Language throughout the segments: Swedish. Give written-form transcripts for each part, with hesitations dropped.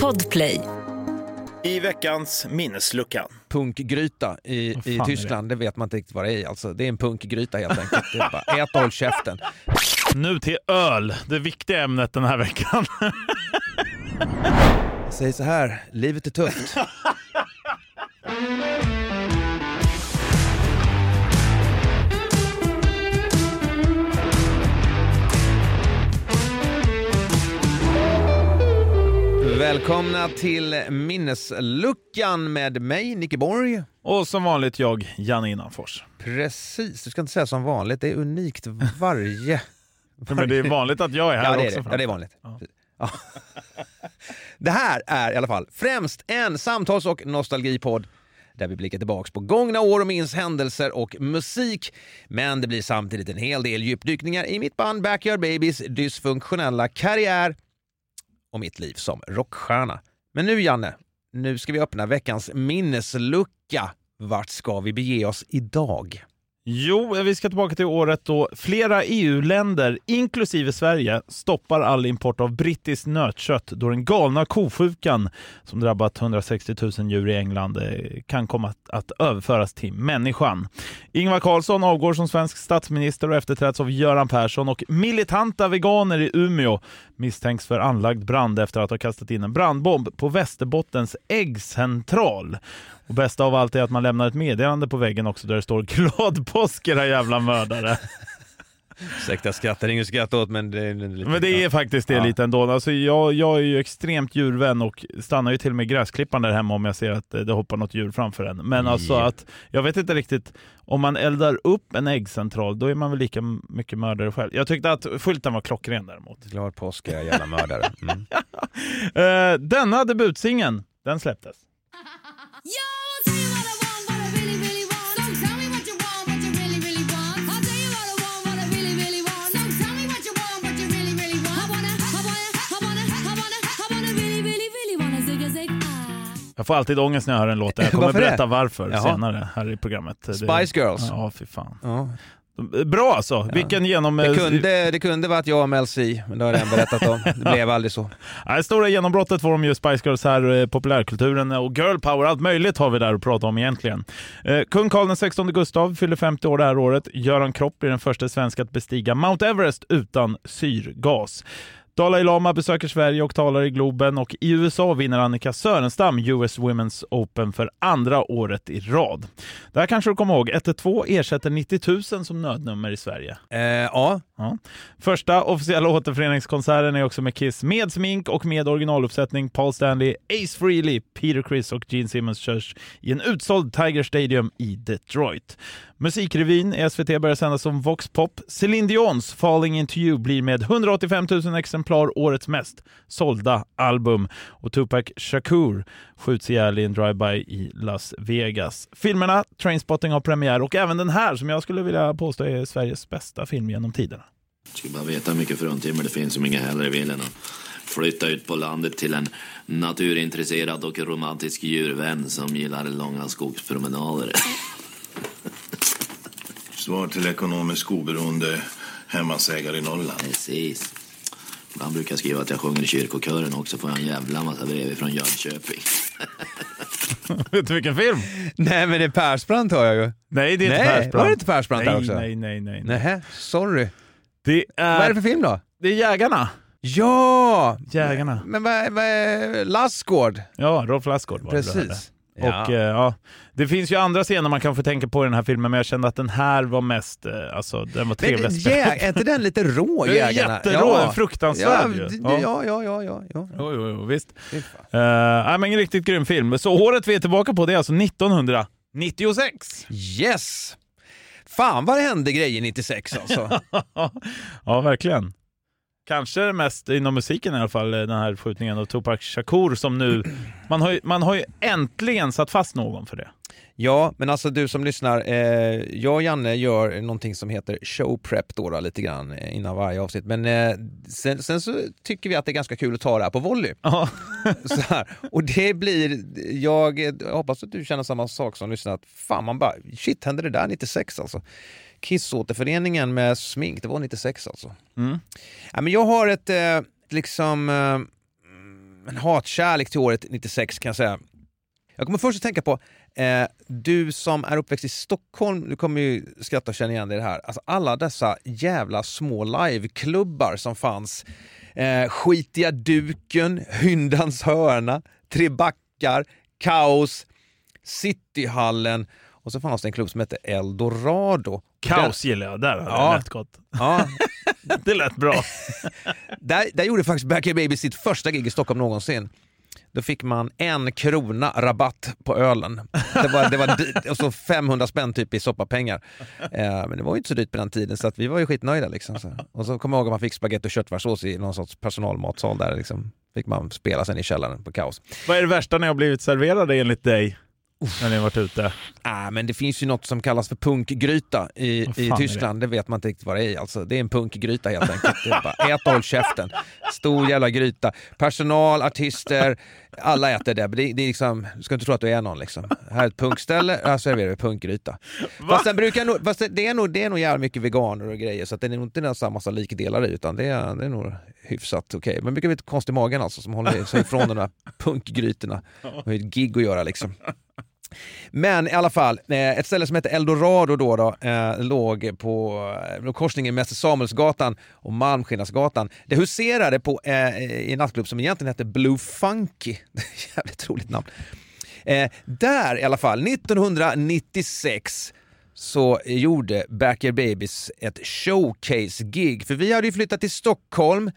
Podplay. I veckans minneslucka. Punkgryta i Tyskland, det vet man inte riktigt vad det är. Alltså, det är en punkgryta helt enkelt. Det är bara ät och håll käften. Nu till öl, det viktiga ämnet den här veckan. Jag säger så här, livet är tufft. Välkomna till minnesluckan med mig, Nicke Borg. Och som vanligt jag, Janne Innanfors. Precis, du ska inte säga som vanligt, det är unikt varje... Men det är vanligt att jag är här också. Ja, det är vanligt. Ja. Det här är i alla fall främst en samtals- och nostalgipodd där vi blickar tillbaka på gångna år och minns händelser och musik. Men det blir samtidigt en hel del djupdykningar i mitt band Backyard Babies dysfunktionella karriär och mitt liv som rockstjärna. Men nu, Janne, nu ska vi öppna veckans minneslucka. Vart ska vi bege oss idag? Jo, vi ska tillbaka till året då flera EU-länder, inklusive Sverige, stoppar all import av brittiskt nötkött då den galna kosjukan som drabbat 160 000 djur i England kan komma att överföras till människan. Ingvar Carlsson avgår som svensk statsminister och efterträds av Göran Persson, och militanta veganer i Umeå misstänks för anlagd brand efter att ha kastat in en brandbomb på Västerbottens äggcentral. Och bästa av allt är att man lämnar ett meddelande på väggen också där det står glad påsk era jävla mördare. Ursäkta, skrattar ingen skratt åt, men det är lite... Men det är faktiskt det lite ändå. Alltså jag är ju extremt djurvän och stannar ju till och med gräsklippan där hemma om jag ser att det hoppar något djur framför en. Men alltså att, jag vet inte riktigt, om man eldar upp en äggcentral, då är man väl lika mycket mördare själv. Jag tyckte att skylten var klockren däremot. Glad påsk era jävla mördare. Mm. Denna debutsingen, den släpptes. Jag får alltid ångest när jag hör en låt. Jag kommer berätta varför senare här i programmet. Spice Girls. Ja, fy fan. Ja. Bra alltså. Ja. Vilken genom... Det kunde varit jag och Mel C, men det har jag redan berättat om. Det blev aldrig så. Det stora genombrottet får de ju Spice Girls här, populärkulturen och girl power, allt möjligt har vi där att prata om egentligen. Kung Carl XVI Gustav fyller 50 år det här året. Göran Kropp blir den första svensk att bestiga Mount Everest utan syrgas. Dalai Lama besöker Sverige och talar i Globen, och i USA vinner Annika Sörenstam US Women's Open för andra året i rad. Det här kanske du kommer ihåg, 112 ersätter 90 000 som nödnummer i Sverige. Ja. Första officiella återföreningskonserten är också med Kiss, med smink och med originaluppsättning. Paul Stanley, Ace Frehley, Peter Criss och Gene Simmons körs i en utsåld Tiger Stadium i Detroit. Musikrevyn i SVT börjar sändas som Vox Pop. Celine Dions Falling Into You blir med 185 000 exemplar årets mest sålda album. Och Tupac Shakur skjuts ihjäl i en drive-by i Las Vegas. Filmerna Trainspotting har premiär, och även den här som jag skulle vilja påstå är Sveriges bästa film genom tiderna. Jag skulle bara veta hur mycket fruntimmer det finns som inga hellre vill än att flytta ut på landet till en naturintresserad och romantisk djurvän som gillar långa skogspromenader. Svar till ekonomisk oberoende hemmansägare i Norrland. Precis. Han brukar skriva att jag sjunger i kyrkokören också, får jag en jävla massa brev från Jönköping. Vet du vilken film? Nej, men det är Persbrandt har jag ju. Nej, det är inte Persbrandt. Var det inte Persbrandt där också? Nej. Nej, sorry. Vad är det för film då? Det är Jägarna. Ja! Jägarna. Men vad är Lassgård? Ja, Rolf Lassgård var precis. Det. Och det finns ju andra scener man kan få tänka på i den här filmen, men jag kände att den här var mest, alltså den var trevligast. Är inte den lite rå, Jägarna? Jätterå, fruktansvärd. Ja. Jo, visst. Men en riktigt grym film. Så året vi är tillbaka på, det är alltså 1996. Yes! Fan vad det hände grejer 96 alltså. Ja, verkligen. Kanske mest inom musiken i alla fall, den här skjutningen av Tupac Shakur som nu, man har ju äntligen satt fast någon för det. Ja, men alltså du som lyssnar, jag och Janne gör någonting som heter showprep då lite grann innan varje avsnitt. Men sen så tycker vi att det är ganska kul att ta det här på volley. Så här. Och det blir, jag hoppas att du känner samma sak som lyssnar, att fan man bara, shit, hände det där 96 alltså. Kiss-återföreningen med smink, det var 96 alltså. Ja, men jag har ett en hatkärlek till året 96 kan jag säga. Jag kommer först att tänka på, du som är uppväxt i Stockholm, du kommer ju skratta och känna igen det här. Alltså alla dessa jävla små liveklubbar som fanns. Skitiga duken, Hyndans hörna, Tre backar, Kaos, Cityhallen och så fanns det en klubb som hette Eldorado. Kaos gillar jag, där hade det lätt gott. Ja. Det lät bra. där gjorde faktiskt Backyard Babies sitt första gig i Stockholm någonsin. Då fick man 1 krona rabatt på ölen. Det var och så 500 spänn typ i soppapengar. Men det var ju inte så dyrt på den tiden så att vi var ju skitnöjda liksom. Så. Och så kommer jag ihåg att man fick spaghetti och köttfärssås i någon sorts personalmatsal där liksom. Fick man spela sen i källaren på Kaos. Vad är det värsta ni har blivit serverade enligt dig? När ni har varit ute? Men det finns ju något som kallas för punkgryta i Tyskland. Det vet man inte riktigt vad det är. Alltså, det är en punkgryta helt enkelt. Det är bara ät och håll käften. Stor jävla gryta. Personal, artister, alla äter det. Det är liksom, du ska inte tro att du är någon liksom. Här är ett punkställe, här serverar vi punkgryta. Fast det är nog jävla mycket veganer och grejer så att det är nog inte nästan massa likdelar i utan det är nog hyfsat okej. Men mycket konst i magen alltså som håller sig ifrån de där punkgrytorna. Och ett gig att göra liksom. Men i alla fall, ett ställe som heter Eldorado då låg på korsningen Mäster Samuelsgatan och Malmskillnadsgatan. Det huserade på i en nattklubb som egentligen hette Blue Funky. Jävligt roligt namn. Där i alla fall, 1996 så gjorde Backyard Babies ett showcase-gig. För vi hade ju flyttat till Stockholm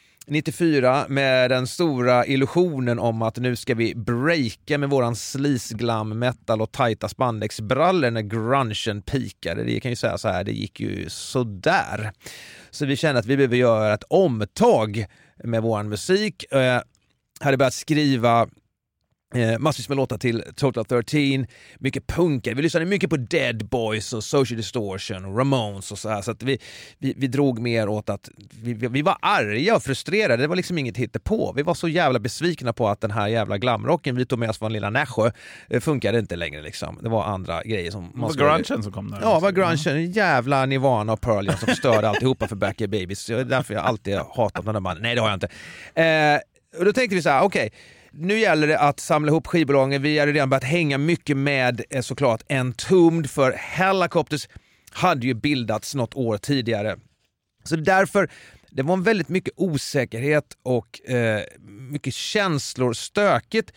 94 med den stora illusionen om att nu ska vi breaka med våran sleaze-glam metal och tajta spandexbrallor när grungen peakade. Det kan ju säga så här, det gick ju sådär. Så vi kände att vi behöver göra ett omtag med våran musik. Hade börjat skriva massvis med låtar till Total 13, mycket punkar. Vi lyssnade mycket på Dead Boys och Social Distortion och Ramones och så här. Så att vi drog mer åt att vi var arga och frustrerade. Det var liksom inget hittepå. Vi var så jävla besvikna på att den här jävla glamrocken vi tog med oss från lilla Nässjö funkade inte längre liksom. Det var andra grejer som man skulle... grungen som kom där. Ja, var grungen. Jävla Nirvana och Pearl Jam som förstörde alltihopa för Backyard Babies. Det är därför jag alltid hatat den där mannen. Nej, det har jag inte. Och då tänkte vi så här, okej. Nu gäller det att samla ihop skivbolagen. Vi hade redan börjat hänga mycket med såklart Entombed för Hellacopters hade ju bildats något år tidigare. Så därför, det var väldigt mycket osäkerhet och mycket känslor, stökigt.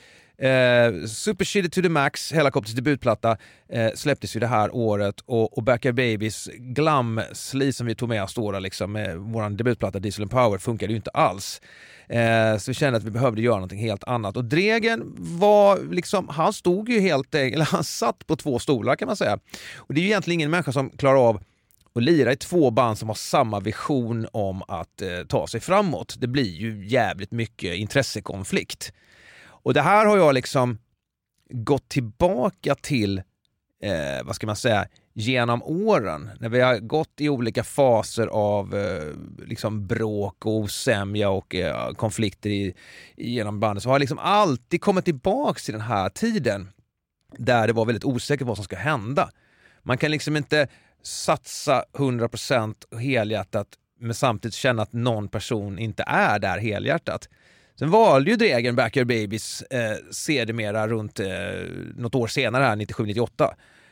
Super Shitty to the Max, Hellacopters debutplatta, släpptes ju det här året och Backyard Babies glam-sli som vi tog med oss då liksom, med våran debutplatta Diesel and Power funkade ju inte alls. Så vi kände att vi behövde göra något helt annat. Och Dregen var liksom, han stod ju han satt på 2 stolar kan man säga. Och det är ju egentligen ingen människa som klarar av att lira i 2 band som har samma vision om att ta sig framåt. Det blir ju jävligt mycket intressekonflikt. Och det här har jag liksom gått tillbaka till, vad ska man säga, genom åren. När vi har gått i olika faser av liksom bråk och osämja och konflikter genom bandet så har jag liksom alltid kommit tillbaka till den här tiden där det var väldigt osäkert vad som ska hända. Man kan liksom inte satsa 100% helhjärtat men samtidigt känna att någon person inte är där helhjärtat. Sen valde ju Dregen Backyard Babies sedermera runt något år senare här, 97-98.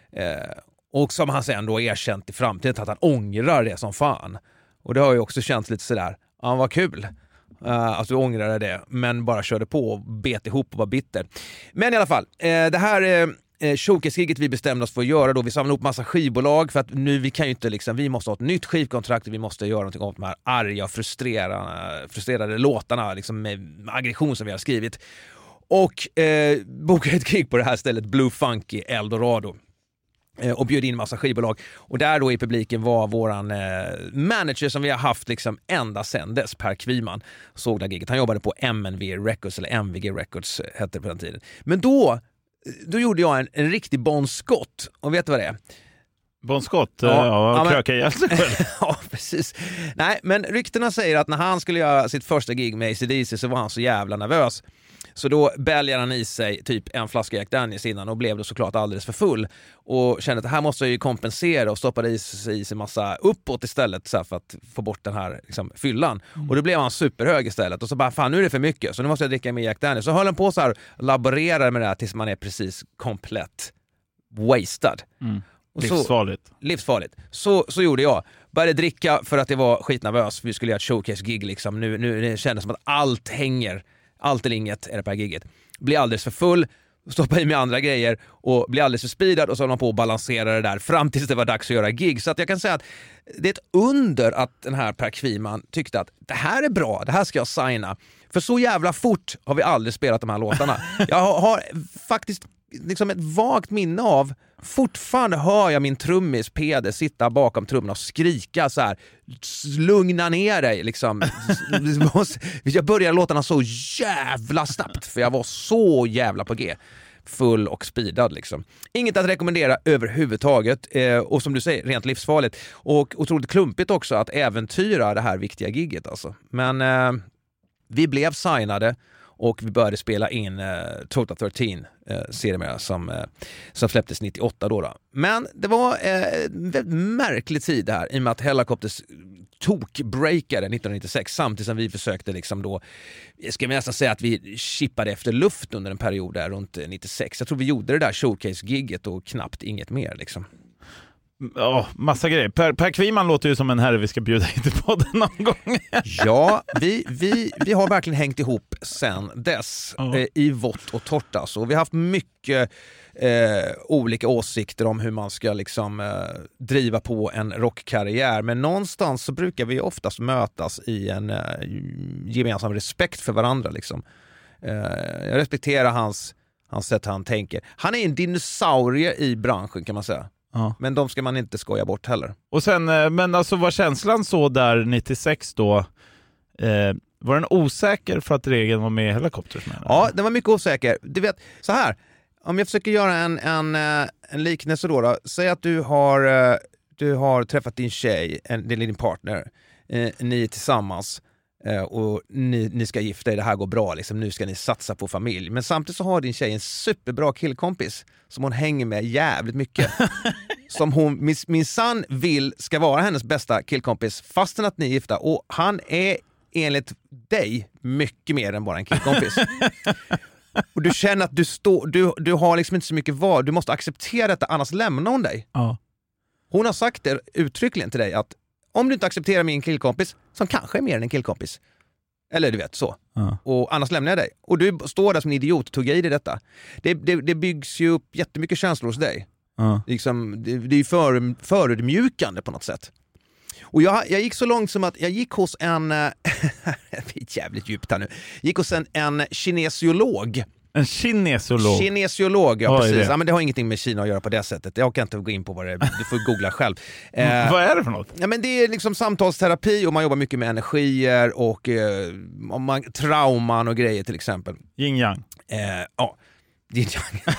Och som han sen då erkänt i framtiden att han ångrar det som fan. Och det har ju också känts lite sådär, ja vad kul att du ångrade det, men bara körde på och bet ihop och var bitter. Men i alla fall, det här showcase-giget vi bestämde oss för att göra då, vi samlade ihop massa skivbolag för att nu vi kan ju inte liksom, vi måste ha ett nytt skivkontrakt och vi måste göra någonting åt de här arga och frustrerade låtarna liksom med aggression som vi har skrivit. Och bokade ett gig på det här stället Blue Funky Eldorado. Och bjöd in massa skivbolag. Och där då i publiken var våran manager som vi har haft liksom ända sedan dess, Per Kviman. Såg det här giget. Han jobbade på MNV Records, eller MVG Records hette det på den tiden. Men då gjorde jag en riktig Bon Scott. Och vet du vad det är? Bon Scott? Ja, kröka ihjäl sig själv. Ja, precis. Nej, men ryktena säger att när han skulle göra sitt första gig med AC/DC så var han så jävla nervös. Så då bälgade han i sig typ en flaska Jack Daniels innan och blev då såklart alldeles för full. Och kände att det här måste jag ju kompensera och stoppade i sig massa uppåt istället så här, för att få bort den här liksom, fyllan. Och då blev han superhög istället. Och så bara, fan nu är det för mycket så nu måste jag dricka mer Jack Daniels. Så höll han på så här laborera med det här tills man är precis komplett wasted. Livsfarligt. Livsfarligt. Så gjorde jag. Började dricka för att jag var skitnervös. Vi skulle göra ett showcase-gig liksom. Nu det kändes som att allt eller inget är det på här giget. Blir alldeles för full, stoppar i mig andra grejer och blir alldeles för speedad och så håller man på att balansera det där fram tills det var dags att göra gig. Så att jag kan säga att det är ett under att den här Per Kviman tyckte att det här är bra, det här ska jag signa. För så jävla fort har vi aldrig spelat de här låtarna. Jag har faktiskt liksom ett vagt minne av, fortfarande hör jag min trummis Peder sitta bakom trummorna och skrika så här: lugna ner dig liksom. Jag började låtarna så jävla snabbt för jag var så jävla på G, full och speedad liksom. Inget att rekommendera överhuvudtaget och som du säger, rent livsfarligt och otroligt klumpigt också att äventyra det här viktiga gigget alltså. Men vi blev signade och vi började spela in Total 13 seriemera som släpptes 98 då. Men det var en väldigt märklig tid det här i och med att Hellacopters tokbreakade 1996 samtidigt som vi försökte liksom då, ska vi nästan säga att vi chippade efter luft under en period där runt 96. Jag tror vi gjorde det där showcase-gigget och knappt inget mer liksom. Ja, massa grejer. Per Kviman låter ju som en herre vi ska bjuda in till podden någon gång. Ja, vi har verkligen hängt ihop sen dess i vått och torrt alltså. Vi har haft mycket olika åsikter om hur man ska liksom driva på en rockkarriär, men någonstans så brukar vi oftast mötas i en gemensam respekt för varandra liksom. Jag respekterar hans sätt han tänker. Han är en dinosaurie i branschen kan man säga. Ja. Men de ska man inte skoja bort heller. Och sen, men alltså var känslan så där 96 då, var den osäker för att regeln var med i Hellacopters? Ja, den var mycket osäker. Du vet, så här, om jag försöker göra en liknelse då. Säg att du har träffat din tjej, din partner, ni är tillsammans och ni ska gifta er, det här går bra liksom, nu ska ni satsa på familj, men samtidigt så har din tjej en superbra killkompis som hon hänger med jävligt mycket som hon minsann vill ska vara hennes bästa killkompis fastän att ni är gifta, och han är enligt dig mycket mer än bara en killkompis. Och du känner att du har liksom inte så mycket val, du måste acceptera detta annars lämnar hon dig. Ja. Hon har sagt det uttryckligen till dig att om du inte accepterar min killkompis, som kanske är mer än en killkompis, eller du vet så, och annars lämnar jag dig. Och du står där som en idiot och tog i dig detta. Det byggs ju upp jättemycket känslor hos dig. Liksom, det är ju förödmjukande på något sätt. Och jag gick så långt som att jag gick hos en jävligt djupt här nu. Gick hos en kinesiolog. En kinesiolog? Kinesiolog, ja precis. Ja, men det har ingenting med Kina att göra på det sättet. Jag kan inte gå in på vad det är. Du får googla själv. Vad är det för något? Ja, men det är liksom samtalsterapi och man jobbar mycket med energier och trauman och grejer till exempel. Yin-yang? Ja, yin-yang.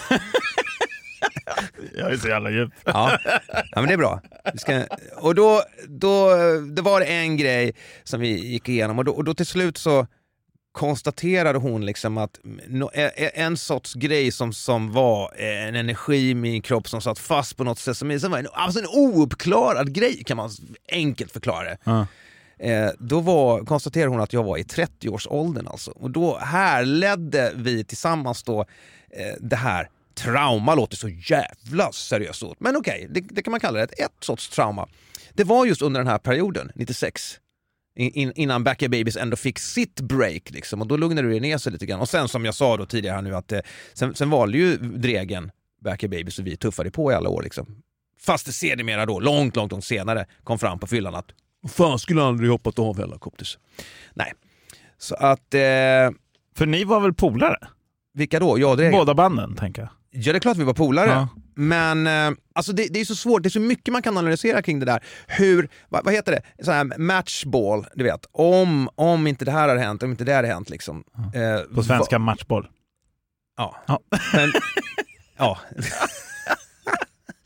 Jag är så jävla djup. Ja, men det är bra. Och då det var det en grej som vi gick igenom och då till slut så konstaterade hon liksom att en sorts grej som var en energi i min kropp som satt fast på något sätt som var en ouppklarad grej, kan man enkelt förklara det. Då konstaterade hon att jag var i 30-årsåldern alltså. Och då härledde vi tillsammans då det här trauma, låter så jävla seriöst åt. Men okej, det kan man kalla det ett sorts trauma. Det var just under den här perioden, 96. Innan Back Your Babies ändå fick sitt break liksom, och då lugnade du ner sig lite grann. Och sen som jag sa då tidigare här nu att sen valde ju Dregen Back Your Babies och vi tuffade på i alla år liksom. Fast det sedermera då, långt senare kom fram på fyllan att fan skulle aldrig hoppat av Hellacopters. Nej. Så att för ni var väl polare? Vilka då? Ja, Dregen. Båda banden, tänker jag. Ja, det är klart vi var polare. Men alltså det är så svårt, det är så mycket man kan analysera kring det där. Hur, vad heter det? Så här matchball, du vet. Om inte det här har hänt, om inte det har hänt liksom. På svenska matchboll. Ja. Men, ja.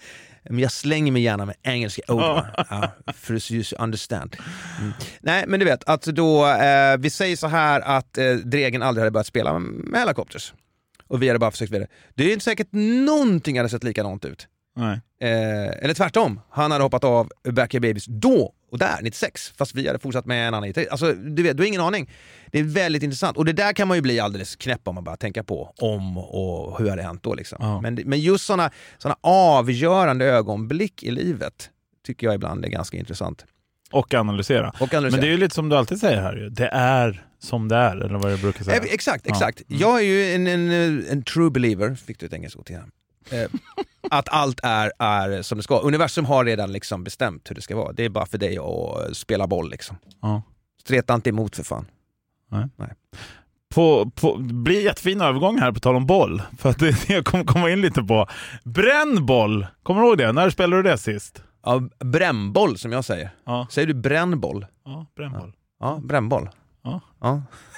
Men jag slänger mig gärna med engelska ord. För att just understand. Nej, men du vet, att då vi säger så här att Dregen aldrig hade börjat spela med Hellacopters. Och vi hade bara försökt vidare. Det är inte säkert någonting hade sett likadant ut. Nej. Eller tvärtom. Han hade hoppat av Backyard Babies då och där, 96. Fast vi hade fortsatt med en annan. Alltså, du har ingen aning. Det är väldigt intressant. Och det där kan man ju bli alldeles knäpp om man bara tänker på om och hur har det hänt då liksom. Ja. Men just såna avgörande ögonblick i livet tycker jag ibland är ganska intressant. Och analysera. Men det är ju lite som du alltid säger här. Det är som det är, eller vad jag brukar säga. Exakt. Jag är ju en true believer, fick du ett engelskt ord till här. Att allt är som det ska. Universum har redan liksom bestämt hur det ska vara. Det är bara för dig att spela boll liksom. Ja. Streta inte emot för fan. Nej. Blir jättefin övergång här på tal om boll. För att jag kommer komma in lite på brännboll. Kommer du ihåg det? När spelade du det sist? Ja, brännboll som jag säger. Ja. Säger du brännboll? Ja, brännboll. Ja, brännboll. Ja.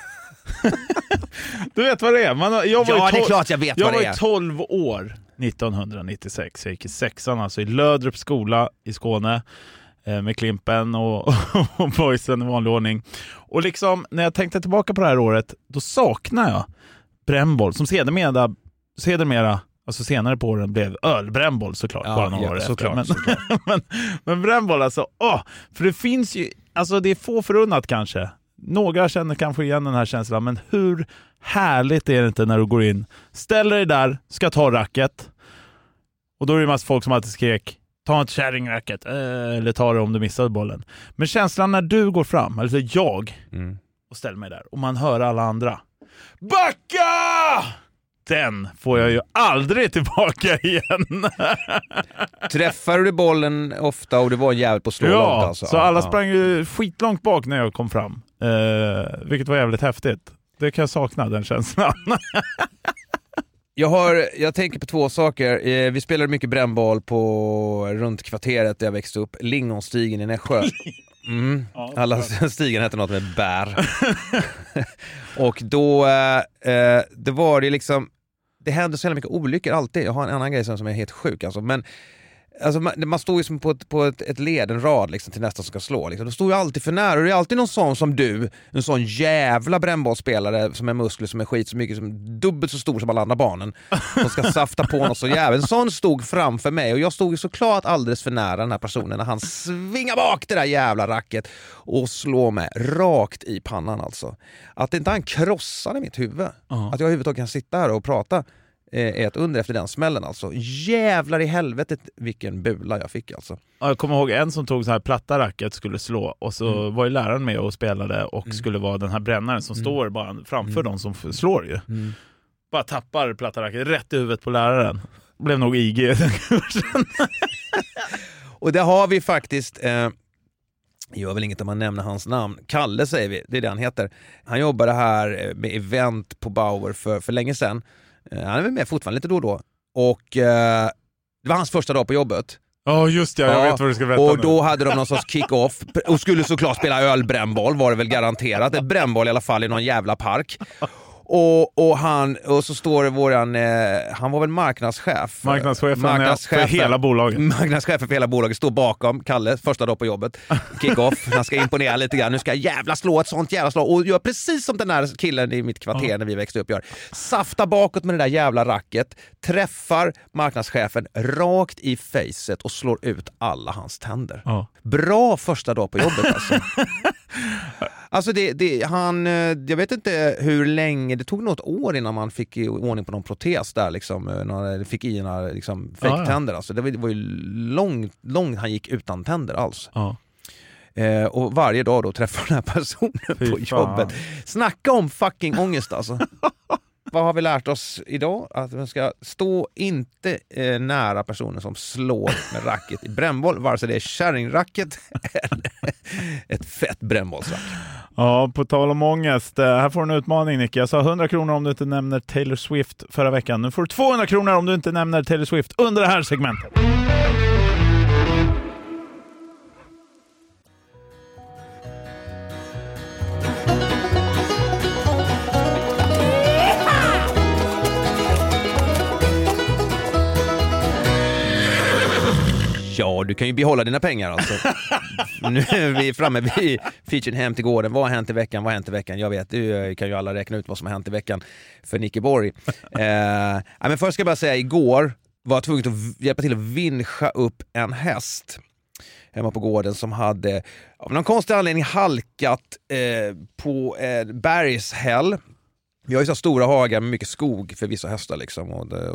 Du vet vad det är? Det är klart jag vet vad det är. Jag var 12 år 1996. Jag gick i 6:an, alltså i Lödrups skola i Skåne. Med Klimpen och boysen i vanlig ordning. Och liksom, när jag tänkte tillbaka på det här året, då saknar jag brännboll. Som sedermera, alltså senare på åren, blev ölbrännboll såklart. Bara några år såklart. Men brännboll alltså, för det finns ju, alltså det är få förunnat kanske. Några känner kanske igen den här känslan, men hur härligt är det inte när du går in, ställer dig där, ska ta racket, och då är det en massa folk som alltid skrek, ta ett kärringracket, eller ta det om du missade bollen. Men känslan när du går fram, alltså jag, och ställer mig där, och man hör alla andra backa! Den får jag ju aldrig tillbaka igen. Träffar du bollen ofta och det var en jävel på slå långt alltså? Så alla sprang ju skitlångt bak när jag kom fram. Vilket var jävligt häftigt. Det kan jag sakna, den känslan. Jag tänker på två saker. Vi spelade mycket brännboll runt kvarteret där jag växte upp. Lingonstigen i Nässjö. Alla stigen hette något med bär. Och då det var det liksom, det hände så mycket olyckor alltid. Jag har en annan grej som är helt sjuk alltså. Men alltså, man står ju som på ett led, en rad liksom, till nästa som ska slå liksom. Då står ju alltid för nära, och det är alltid någon sån som du, en sån jävla brännbollspelare som är muskler som är skit så mycket, som dubbelt så stor som alla andra barnen, som ska safta på något så jävla. En sån stod framför mig, och jag stod ju såklart alldeles för nära den här personen när han svingar bak det där jävla racket och slår mig rakt i pannan alltså. Att inte han krossade mitt huvud. Att jag överhuvudtaget kan sitta här och prata är ett under efter den smällen alltså. Jävlar i helvetet vilken bula jag fick alltså. Jag kommer ihåg en som tog så här platta racket skulle slå, och så var ju läraren med och spelade och skulle vara den här brännaren som står bara framför dem som slår ju. Bara tappar platta racket rätt i huvudet på läraren. Blev nog IG den kursen. Och det har vi faktiskt gör väl inget om man nämner hans namn. Kalle säger vi, det är det han heter. Han jobbade här med event på Bauer för länge sedan. Han är väl med fortfarande lite då och då. Och det var hans första dag på jobbet. Ja, just det. Jag vet vad du ska berätta. Och då hade de någon sorts kick-off. Och skulle såklart spela ölbrännboll, var det väl garanterat. Ett brännboll i alla fall i någon jävla park. Och så står det han var väl marknadschef för hela bolaget. Marknadschefen för hela bolaget står bakom Kalle första dag på jobbet. Kick-off, han ska imponera lite grann. Nu ska jag jävla slå ett sånt jävla slag. Och gör precis som den där killen i mitt kvarter när vi växte upp gör. Safta bakåt med det där jävla racket. Träffar marknadschefen rakt i facet och slår ut alla hans tänder. Bra första dag på jobbet alltså. Alltså jag vet inte hur länge, det tog något år innan man fick i ordning på någon protes där liksom, när fick i några liksom fake-tänder alltså. Det var ju långt han gick utan tänder alls. Och varje dag då träffar den här personen på jobbet. Snacka om fucking ångest alltså. Vad har vi lärt oss idag? Att man ska stå inte nära personer som slår med racket i brännboll, vare sig det är kärringracket eller ett fett brännbollsrack. Ja, på tal om ångest. Här får du en utmaning, Nick. Jag sa 100 kronor om du inte nämner Taylor Swift förra veckan. Nu får du 200 kronor om du inte nämner Taylor Swift under det här segmentet. Ja, du kan ju behålla dina pengar alltså. Nu är vi framme vid featuren Hem till gården. Vad har hänt i veckan? Vad har hänt i veckan? Jag vet, du kan ju alla räkna ut vad som har hänt i veckan för Nicke Borg. Men först ska jag bara säga, igår var jag tvungen att hjälpa till att vinscha upp en häst hemma på gården som hade av någon konstig anledning halkat på bergshäll. Vi har ju så stora hagar med mycket skog för vissa hästar liksom.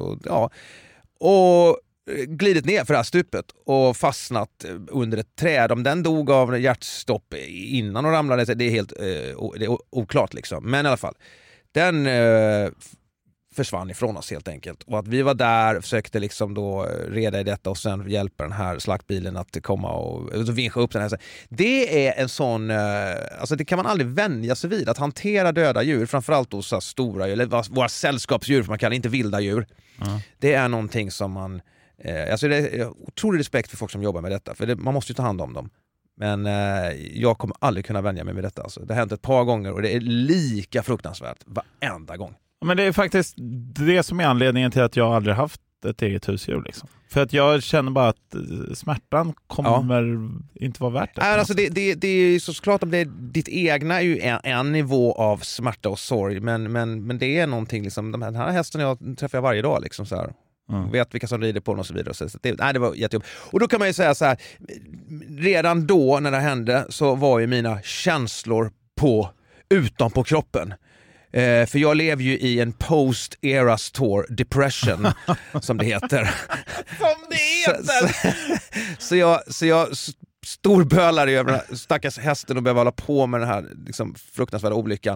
Och glidit ner för det här stupet och fastnat under ett träd. Om den dog av hjärtstopp innan och ramlade, det är helt det är oklart liksom. Men i alla fall, den försvann ifrån oss helt enkelt. Och att vi var där, försökte liksom då reda i detta och sen hjälpa den här slaktbilen att komma och vinscha upp den här. Det är en sån, alltså det kan man aldrig vänja sig vid, att hantera döda djur, framförallt då så stora, eller våra sällskapsdjur, för man kallar inte vilda djur. Det är någonting som man, alltså det är otrolig respekt för folk som jobbar med detta, för man måste ju ta hand om dem. Men jag kommer aldrig kunna vänja mig med detta. Alltså. Det har hänt ett par gånger och det är lika fruktansvärt varenda gång. Men det är faktiskt det som är anledningen till att jag aldrig haft ett eget husdjur. Liksom. För att jag känner bara att smärtan kommer inte vara värt det. Alltså det är såklart om det är ditt egna är ju en nivå av smärta och sorg. Men det är någonting, liksom, den här hästen jag träffar varje dag. Liksom, så här. Vet vilka som rider på den och så vidare. Så det var jättejobb. Och då kan man ju säga så här, redan då när det hände så var ju mina känslor utanpå kroppen. För jag lever ju i en post-era store depression som det heter. Så jag storbölar över den här stackars hästen och behöver hålla på med den här liksom fruktansvärda olyckan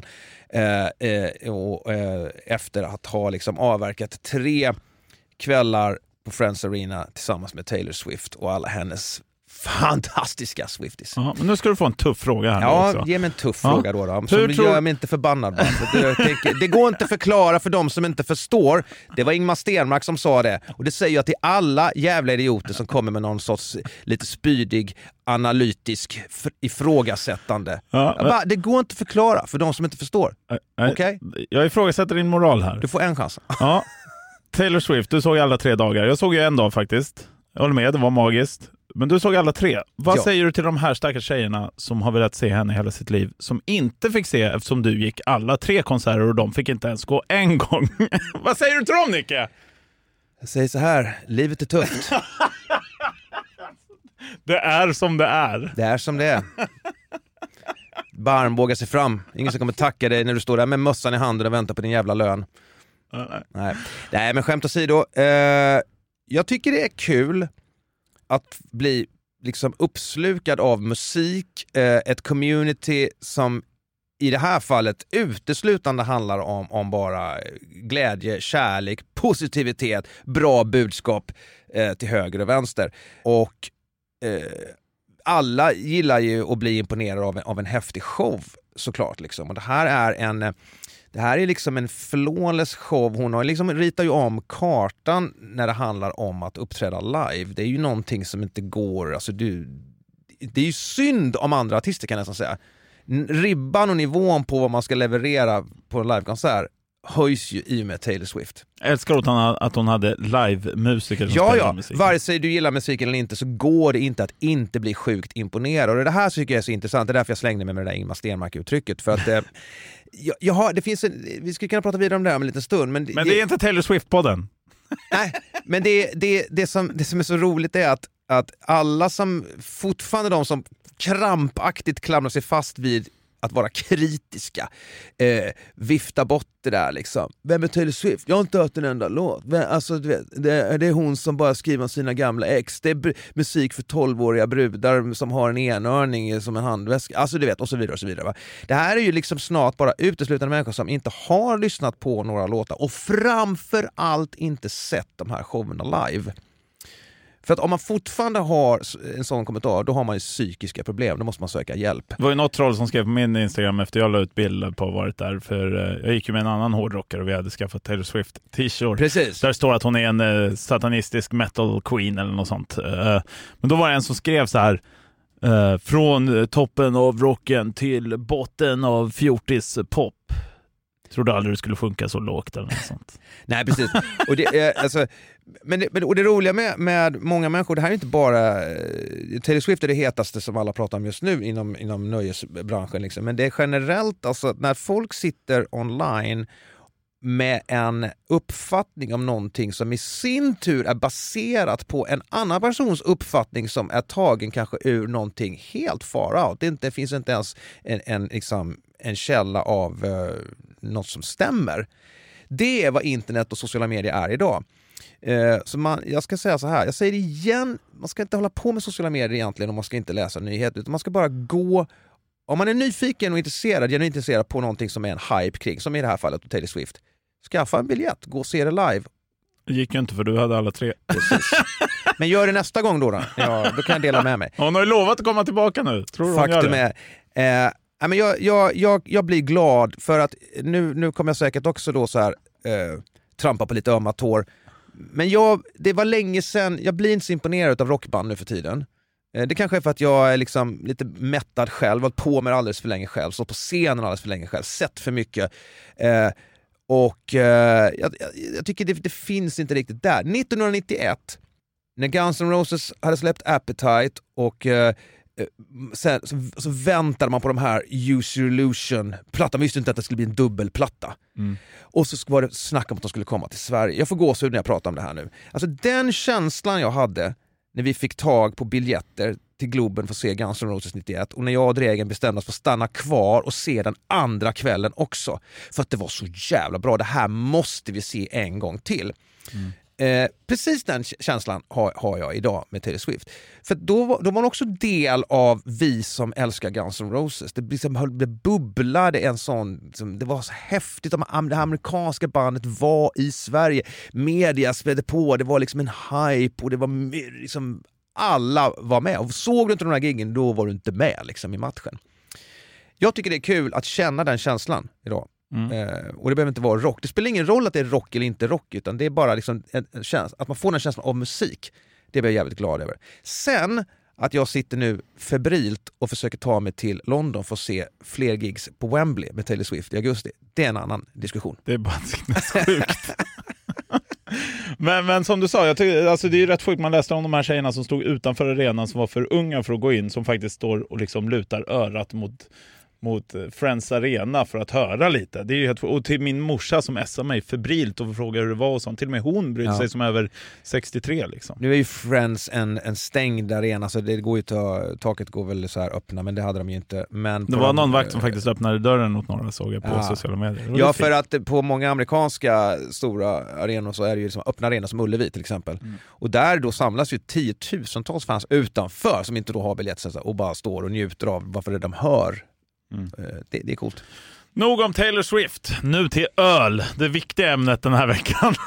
efter att ha liksom avverkat 3 kvällar på Friends Arena tillsammans med Taylor Swift och alla hennes fantastiska Swifties. Aha, men nu ska du få en tuff fråga här. Ja, också. Ge mig en tuff fråga då. Som gör mig inte förbannad. Det går inte att förklara för de som inte förstår. Det var Ingmar Stenmark som sa det. Och det säger jag till alla jävla idioter som kommer med någon sorts lite spydig, analytisk ifrågasättande. Det går inte att förklara för de som inte förstår. Okej? Jag ifrågasätter din moral här. Du får en chans. Ja. Taylor Swift, du såg alla 3 dagar. Jag såg ju en dag faktiskt. Jag håller med, det var magiskt. Men du såg alla 3. Vad säger du till de här stackars tjejerna som har velat se henne hela sitt liv, som inte fick se eftersom du gick alla 3 konserter och de fick inte ens gå en gång? Vad säger du till dem, Nicke? Jag säger så här, livet är tufft. Det är som det är. Det är som det är. Barnbågar sig fram. Ingen som kommer tacka dig när du står där med mössan i handen och väntar på din jävla lön. Nej, men skämt åsido. Jag tycker det är kul att bli liksom uppslukad av musik, ett community som i det här fallet uteslutande handlar om bara glädje, kärlek, positivitet, bra budskap till höger och vänster. Och alla gillar ju att bli imponerade av en häftig show, såklart. Liksom. Och det här är liksom en flawless show. Hon har liksom ritar ju om kartan när det handlar om att uppträda live. Det är ju någonting som inte går. Alltså det är ju synd om andra artister, kan jag nästan säga. Ribban och nivån på vad man ska leverera på en livekonsert höjs ju i och med Taylor Swift. Jag älskar att hon hade live-musiker som spelar musik. Vare sig du gillar musiken eller inte så går det inte att inte bli sjukt imponerad. Och det här tycker jag är så intressant. Det är därför jag slängde med det där Ingmar Stenmark-uttrycket. För att det finns vi skulle kunna prata vidare om det här om en liten stund. Men det är inte Taylor Swift-podden. Nej, men det som är så roligt är att alla som, fortfarande de som krampaktigt klamrar sig fast vid att vara kritiska, vifta bort det där liksom. Vem är Taylor Swift? Jag har inte hört en enda låt. Alltså, du vet, det är hon som bara skriver om sina gamla ex. Det är musik för 12-åriga brudar som har en enörning som en handväska. Alltså du vet, och så vidare och så vidare. Va? Det här är ju liksom snart bara uteslutande människor som inte har lyssnat på några låtar och framför allt inte sett de här showerna live. För att om man fortfarande har en sån kommentar, då har man ju psykiska problem. Då måste man söka hjälp. Det var ju något troll som skrev på min Instagram efter jag la ut bilder på varit där. För jag gick ju med en annan hårdrockare och vi hade skaffat Taylor Swift t-shirt. Precis. Där står att hon är en satanistisk metal queen eller något sånt. Men då var det en som skrev så här: från toppen av rocken till botten av fjortis pop. Trodde aldrig det skulle funka så lågt eller något sånt. Nej, precis. Och det, alltså, och det roliga med många människor, det här är inte bara Taylor Swift är det hetaste som alla pratar om just nu inom nöjesbranschen liksom. Men det är generellt, alltså när folk sitter online med en uppfattning om någonting som i sin tur är baserat på en annan persons uppfattning som är tagen kanske ur någonting helt far out. Det finns inte ens en källa av något som stämmer. Det är vad internet och sociala medier är idag. Så jag ska säga så här, jag säger det igen, man ska inte hålla på med sociala medier egentligen och man ska inte läsa nyheter, utan man ska bara gå, om man är nyfiken och genuint intresserad på någonting som är en hype kring, som i det här fallet Taylor Swift, skaffa en biljett, gå och se det live. Det gick ju inte för du hade alla 3. Precis. Men gör det nästa gång då. Ja, då kan jag dela med mig. Hon har ju lovat att komma tillbaka nu. Tror du faktum är men jag blir glad för att nu kommer jag säkert också då så här trampa på lite ömma tår. Men det var länge sedan, jag blir inte så imponerad av rockband nu för tiden. Det kanske är för att jag är liksom lite mättad själv, varit på mig alldeles för länge själv, stått på scenen alldeles för länge själv, sett för mycket. Jag tycker det finns inte riktigt där. 1991 när Guns N' Roses hade släppt Appetite och sen så väntade man på de här Use Your Illusion plattan, visste inte att det skulle bli en dubbelplatta. Och så var det snack om att de skulle komma till Sverige. Jag får gåshud när jag pratar om det här nu. Alltså den känslan jag hade när vi fick tag på biljetter till Globen för att se Guns N' Roses 91 och när jag och Dregen bestämde oss för att stanna kvar och se den andra kvällen också, för att det var så jävla bra. Det här måste vi se en gång till. Precis den känslan har jag idag med Taylor Swift. För då var man också del av vi som älskar Guns N' Roses. Det bubblade en sån, det var så häftigt om det amerikanska bandet var i Sverige. Media spelade på, det var liksom en hype och det var liksom, alla var med. Och såg du inte de här giggen, då var du inte med liksom i matchen. Jag tycker det är kul att känna den känslan idag. Och det behöver inte vara rock. Det spelar ingen roll att det är rock eller inte rock, utan det är bara liksom en känsla, att man får den känslan av musik. Det blir jag jävligt glad över. Sen att jag sitter nu febrilt och försöker ta mig till London för att se fler gigs på Wembley med Taylor Swift i augusti. Det är en annan diskussion. Det är bara sjukt. Men som du sa, jag tycker, alltså det är ju rätt sjukt. Man läste om de här tjejerna som stod utanför arenan som var för unga för att gå in, som faktiskt står och liksom lutar örat mot Friends Arena för att höra lite. Det är ju helt, och till min morsa som smsar mig febrilt och frågar hur det var och sånt. Till och med hon bryr sig som över 63 liksom. Nu är ju Friends en stängd arena, så det går ju taket går väl så här öppna, men det hade de ju inte. Men det var någon vakt som faktiskt öppnade dörren åt några, såg jag på sociala medier. Ja, för att på många amerikanska stora arenor så är det ju liksom öppna arenor som Ullevi till exempel. Och där då samlas ju 10,000-tals fans utanför som inte då har biljett och bara står och njuter av varför de hör. Det är coolt. Nog om Taylor Swift. Nu till öl, det viktiga ämnet den här veckan.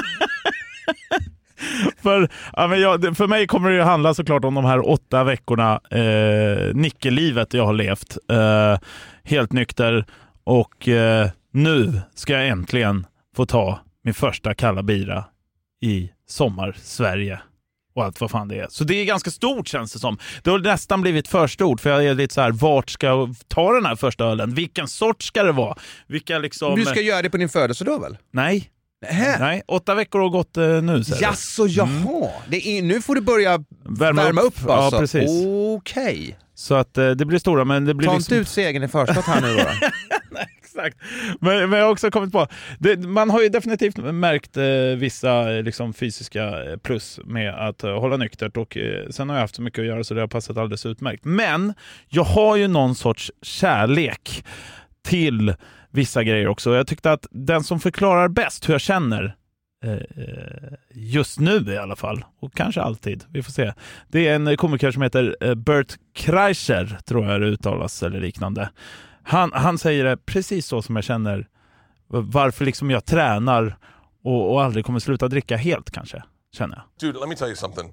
För mig kommer det ju handla såklart om de här 8 veckorna nickellivet jag har levt. Helt nykter. Och nu ska jag äntligen få ta min första kalla bira i sommar-Sverige. Och allt vad fan det är. Så det är ganska stort, känns det som. Det har nästan blivit för stort. För jag är lite så här, vart ska jag ta den här första ölen? Vilken sort ska det vara? Vilka liksom... Du ska göra det på din födelsedag väl? Nej. 8 veckor har gått nu. Jaså, jaha. Nu får du börja värma upp alltså. Ja, precis. Okej. Så att det blir stora, men det blir ta liksom... inte ut segern i förskott här nu då. Nej, exakt. Men jag har också kommit på, man har ju definitivt märkt vissa liksom, fysiska plus med att hålla nyktert, och sen har jag haft så mycket att göra så det har passat alldeles utmärkt. Men jag har ju någon sorts kärlek till vissa grejer också. Jag tyckte att den som förklarar bäst hur jag känner just nu i alla fall, och kanske alltid, vi får se. Det är en komiker som heter Bert Kreischer, tror jag det uttalas eller liknande. Han säger det precis så som jag känner, varför liksom jag tränar och aldrig kommer sluta dricka helt, kanske, känner jag. Dude, let me tell you something.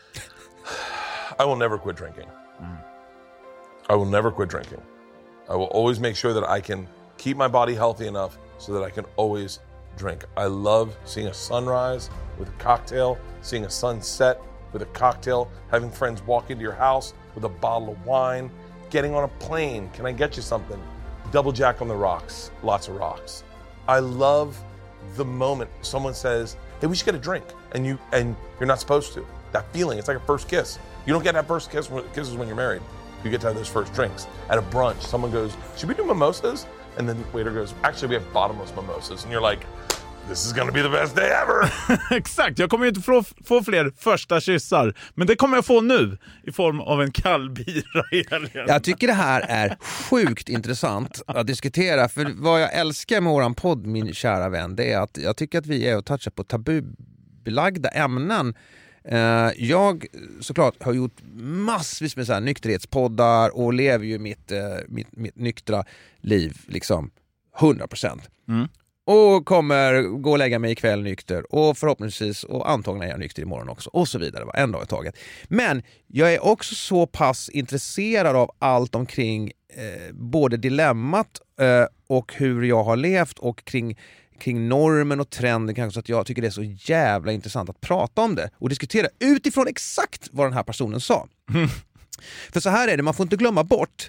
I will never quit drinking. I will never quit drinking. I will always make sure that I can keep my body healthy enough so that I can always drink. I love seeing a sunrise with a cocktail, seeing a sunset with a cocktail, having friends walk into your house with a bottle of wine, getting on a plane. Can I get you something? Double Jack on the rocks, lots of rocks. I love the moment someone says, hey, we should get a drink, and you're not supposed to. That feeling, it's like a first kiss. You don't get that first kisses when you're married. You get to have those first drinks. At a brunch, someone goes, should we do mimosas? And then the waiter goes, actually we have bottomless mimosas. And you're like, this is gonna be the best day ever. Exakt, jag kommer ju inte få fler första kyssar. Men det kommer jag få nu i form av en kall bira i helgen. Jag tycker det här är sjukt intressant att diskutera. För vad jag älskar med våran podd, min kära vän, det är att jag tycker att vi är och touchar på tabubelagda ämnen. Jag såklart har gjort massvis med så här nykterhetspoddar och lever ju mitt nyktra liv liksom 100%. Och kommer gå och lägga mig ikväll nykter och förhoppningsvis och antagligen är jag nykter imorgon också och så vidare, en dag i taget. Men jag är också så pass intresserad av allt omkring både dilemmat och hur jag har levt och kring normen och trenden kanske, så att jag tycker det är så jävla intressant att prata om det och diskutera utifrån exakt vad den här personen sa. För så här är det, man får inte glömma bort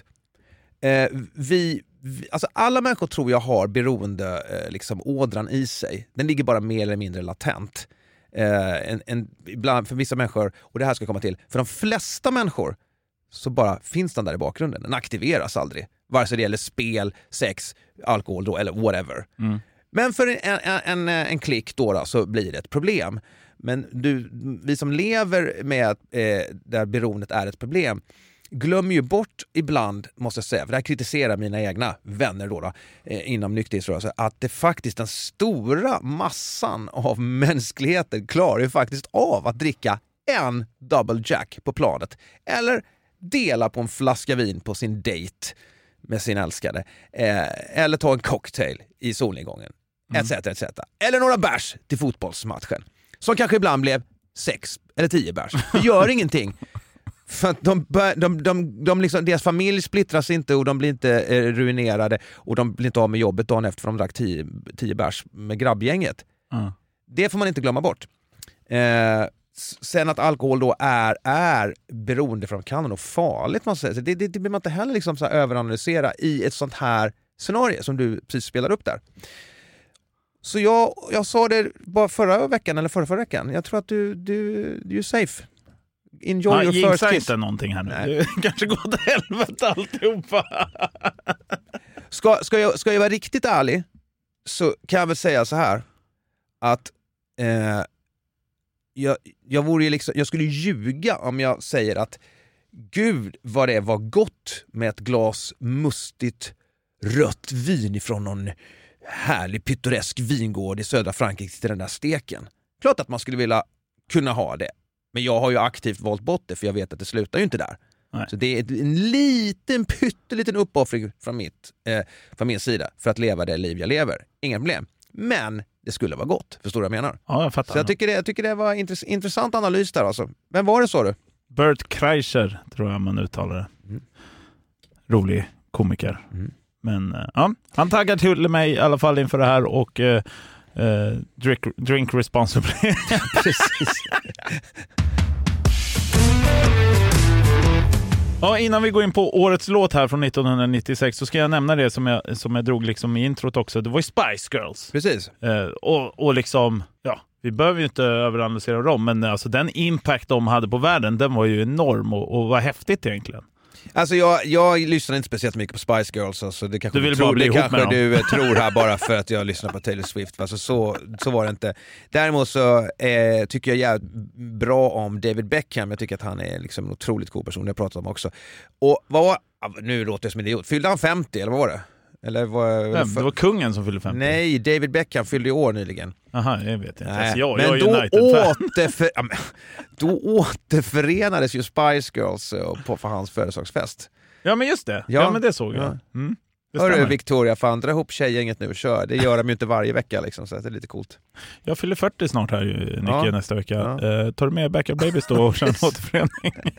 alltså alla människor tror jag har beroende liksom ådran i sig. Den ligger bara mer eller mindre latent. Ibland för vissa människor, och det här ska komma till, för de flesta människor så bara finns den där i bakgrunden. Den aktiveras aldrig. Vare sig det gäller spel, sex, alkohol då, eller whatever. Men för en klick då så blir det ett problem. Men vi som lever med där beroendet är ett problem glömmer ju bort ibland, måste jag säga, för det här kritiserar mina egna vänner då, inom nykterhetsrörelsen, att det faktiskt den stora massan av mänskligheten klarar ju faktiskt av att dricka en double jack på planet eller dela på en flaska vin på sin date med sin älskade eller ta en cocktail i solnedgången etc. Eller några bärs till fotbollsmatchen som kanske ibland blev 6 eller 10 bärs. Det gör ingenting. För att de liksom, deras familj splittras inte och de blir inte ruinerade och de blir inte av med jobbet dagen efter för de drack 10 bärs med grabbgänget. Det får man inte glömma bort. Sen att alkohol då är beroendeframkallande och farligt, man säger. Det blir man inte heller liksom så här överanalysera i ett sånt här scenario som du precis spelar upp där. Så jag sa det bara förra veckan eller förra veckan. Jag tror att du är safe. Enjoy your first kiss. Inte någonting här nu. Det kanske går åt helvete alltihopa. Ska jag vara riktigt ärlig så kan jag väl säga så här att jag skulle ljuga om jag säger att gud vad det var gott med ett glas mustigt rött vin ifrån någon härlig pittoresk vingård i södra Frankrike till den där steken. Klart att man skulle vilja kunna ha det. Men jag har ju aktivt valt bort det för jag vet att det slutar ju inte där. Nej. Så det är en pytteliten uppoffring från min sida för att leva det liv jag lever. Inga problem. Men det skulle vara gott. Förstår du vad jag menar? Ja, jag fattar. Så jag tycker det var intressant analys där alltså. Vem var det, sa du? Bert Kreischer tror jag man uttalar det. Rolig komiker. Men ja, han taggar till mig i alla fall inför det här och drink responsibly. Precis. Ja, innan vi går in på årets låt här från 1996 så ska jag nämna det som jag drog liksom i introt också. Det var ju Spice Girls. Precis. Och liksom, ja, vi behöver ju inte överanalysera dem, men alltså den impact de hade på världen, den var ju enorm och var häftigt egentligen. Alltså jag lyssnar inte speciellt mycket på Spice Girls, alltså det kanske du vill bara bli ihop med dem. Du tror här bara för att jag lyssnar på Taylor Swift. Alltså så var det inte. Däremot så tycker jag jävligt bra om David Beckham. Jag tycker att han är liksom en otroligt cool person. Det har jag pratat om också. Och nu låter jag som en idiot. Fyllde han 50 eller vad var det? Eller det var kungen som fyllde 50. Nej, David Beckham fyllde i år nyligen. Aha, jag vet inte. Alltså, jag men är då återförenades ju Spice Girls för hans födelsedagsfest. Ja, men just det. Ja men det såg jag. Hörru Victoria, fan dra ihop tjejgänget nu och kör. Det gör de ju inte varje vecka liksom, så det är lite coolt. Jag fyller 40 snart här ju, Nicky, nästa vecka. Ja. Tar du med Backup Babies då och kör en återförening?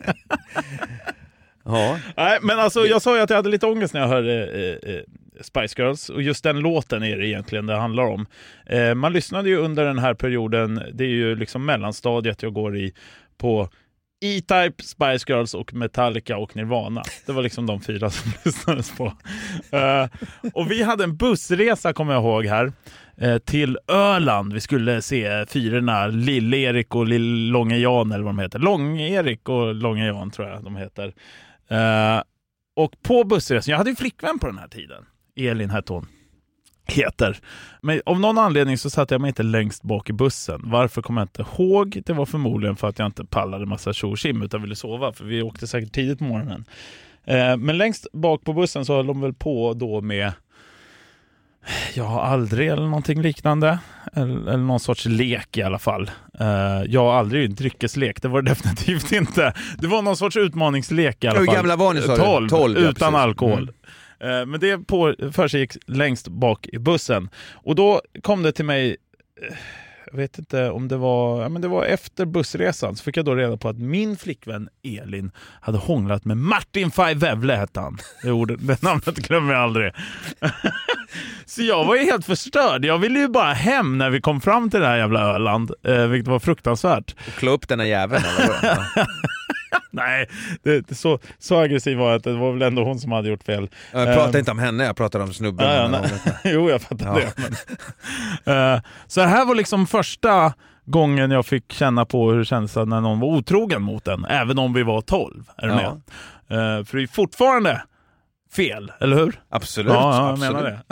Ja. Nej, men alltså jag sa ju att jag hade lite ångest när jag hörde Spice Girls, och just den låten är det egentligen det handlar om. Man lyssnade ju under den här perioden, det är ju liksom mellanstadiet jag går i på E-Type, Spice Girls och Metallica och Nirvana. Det var liksom de 4 som lyssnades på. Och vi hade en bussresa, kommer jag ihåg här, till Öland. Vi skulle se 4:orna, Lill-Erik och Långe Jan, eller vad de heter. Lång-Erik och Långe Jan tror jag de heter. Och på bussresan, jag hade ju flickvän på den här tiden. Elin hette hon. Men av någon anledning så satt jag mig inte längst bak i bussen. Varför kommer jag inte ihåg? Det var förmodligen för att jag inte pallade massa tjosim utan ville sova, för vi åkte säkert tidigt på morgonen. Men längst bak på bussen så höll de väl på då med jag har aldrig eller någonting liknande eller någon sorts lek i alla fall. Jag har aldrig en dryckeslek, det var det definitivt inte. Det var någon sorts utmaningslek i alla fall. Hur gamla var ni, sa du? 12 utan alkohol. Men det för sig gick längst bak i bussen. Och då kom det till mig, jag vet inte om det var, men det var efter bussresan, så fick jag då reda på att min flickvän Elin hade hånglat med Martin Fajvävle, hette han. Det namnet glömmer jag aldrig. Så jag var ju helt förstörd. Jag ville ju bara hem när vi kom fram till det här jävla Öland, vilket var fruktansvärt. Klå upp den här jäveln, eller vad? Nej, så aggressiv var att det var väl ändå hon som hade gjort fel. Jag pratar inte om henne, jag pratar om snubben. Jo, jag fattar det. Men, så här var liksom första gången jag fick känna på hur det kändes när någon var otrogen mot en, även om vi var 12. Är du med? För det är fortfarande fel, eller hur? Absolut. Ja, jag menar det.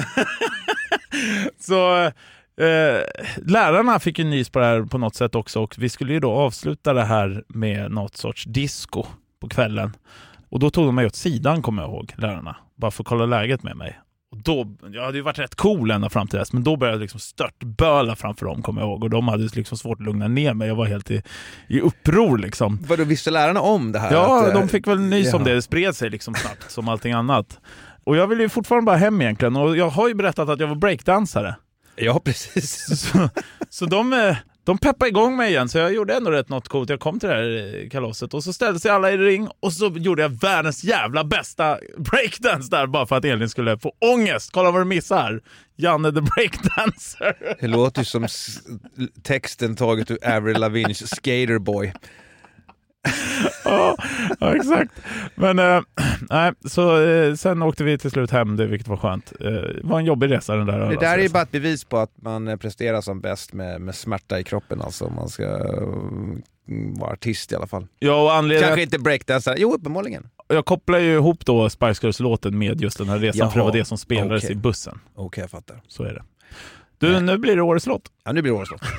Så lärarna fick ju nys på det här på något sätt också, och vi skulle ju då avsluta det här med något sorts disco på kvällen. Och då tog de mig åt sidan, kommer jag ihåg, lärarna, bara för att kolla läget med mig. Och då, jag hade ju varit rätt cool ända fram till dess, men då började jag liksom störtböla framför dem, kommer jag ihåg. Och de hade liksom svårt att lugna ner mig, jag var helt i uppror liksom. Vad då, visste lärarna om det här? Ja, de fick väl nys om det, det spred sig liksom snabbt som allting annat. Och jag ville ju fortfarande bara hem egentligen, och jag har ju berättat att jag var breakdansare. Ja, precis. Så de peppade igång mig igen, så jag gjorde ändå rätt något coolt. Jag kom till det här kalaset och så ställde sig alla i ring och så gjorde jag världens jävla bästa breakdance där, bara för att Elin skulle få ångest. Kolla vad du missar. Janne the breakdancer. Det låter ju som texten taget ur Avril Lavignes Skaterboy. Ja, exakt. Men nej, så sen åkte vi till slut hem, vilket var skönt. Det var en jobbig resa den där. Det där är ju bara ett bevis på att man presterar som bäst med smärta i kroppen, alltså om man ska vara artist i alla fall. Ja, och kanske inte breakdancer. Jo, uppenbarligen. Jag kopplar ju ihop då Spice Girls-låten med just den här resan. För det var det som spelades i bussen. Okej, jag fattar. Så är det. Du, nu blir det årets låt. Ja, nu blir det årets låt.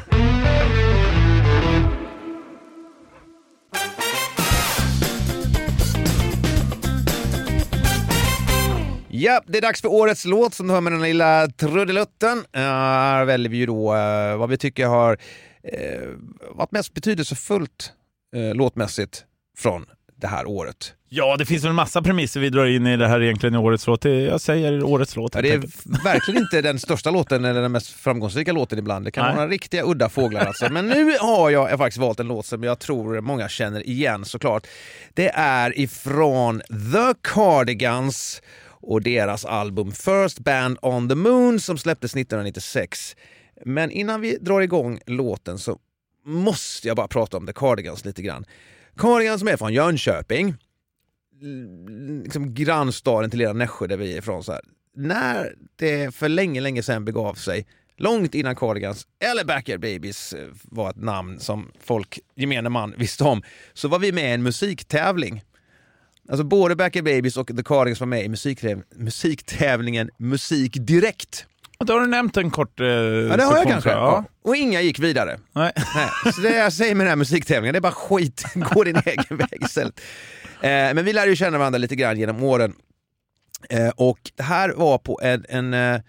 Ja, det är dags för årets låt som du hör med den lilla trudelutten. Väljer vi ju då vad vi tycker har varit mest betydelsefullt låtmässigt från det här året. Ja, det finns en massa premisser vi drar in i det här egentligen i årets låt. Jag säger årets låt. Ja, det är verkligen inte den största låten eller den mest framgångsrika låten ibland. Det kan vara några riktiga udda fåglar alltså. Men nu har jag faktiskt valt en låt som jag tror många känner igen såklart. Det är ifrån The Cardigans och deras album First Band on the Moon som släpptes 1996. Men innan vi drar igång låten så måste jag bara prata om The Cardigans lite grann. Cardigans som är från Jönköping, liksom grannstaden till lilla Nässjö där vi är ifrån. Så här. När det för länge sedan begav sig, långt innan Cardigans eller Backyard Babies var ett namn som folk, gemene man, visste om, så var vi med i en musiktävling. Alltså både Backyard Babies och The Cardigans var med i musiktävlingen Musik Direkt. Och då har du nämnt en kort ja, det har jag kanske. Ja. Och inga gick vidare. Nej. Så det jag säger med den här musiktävlingen, det är bara skit. Gå din egen väg istället. Men vi lärde ju känna varandra lite grann genom åren. Och det här var på en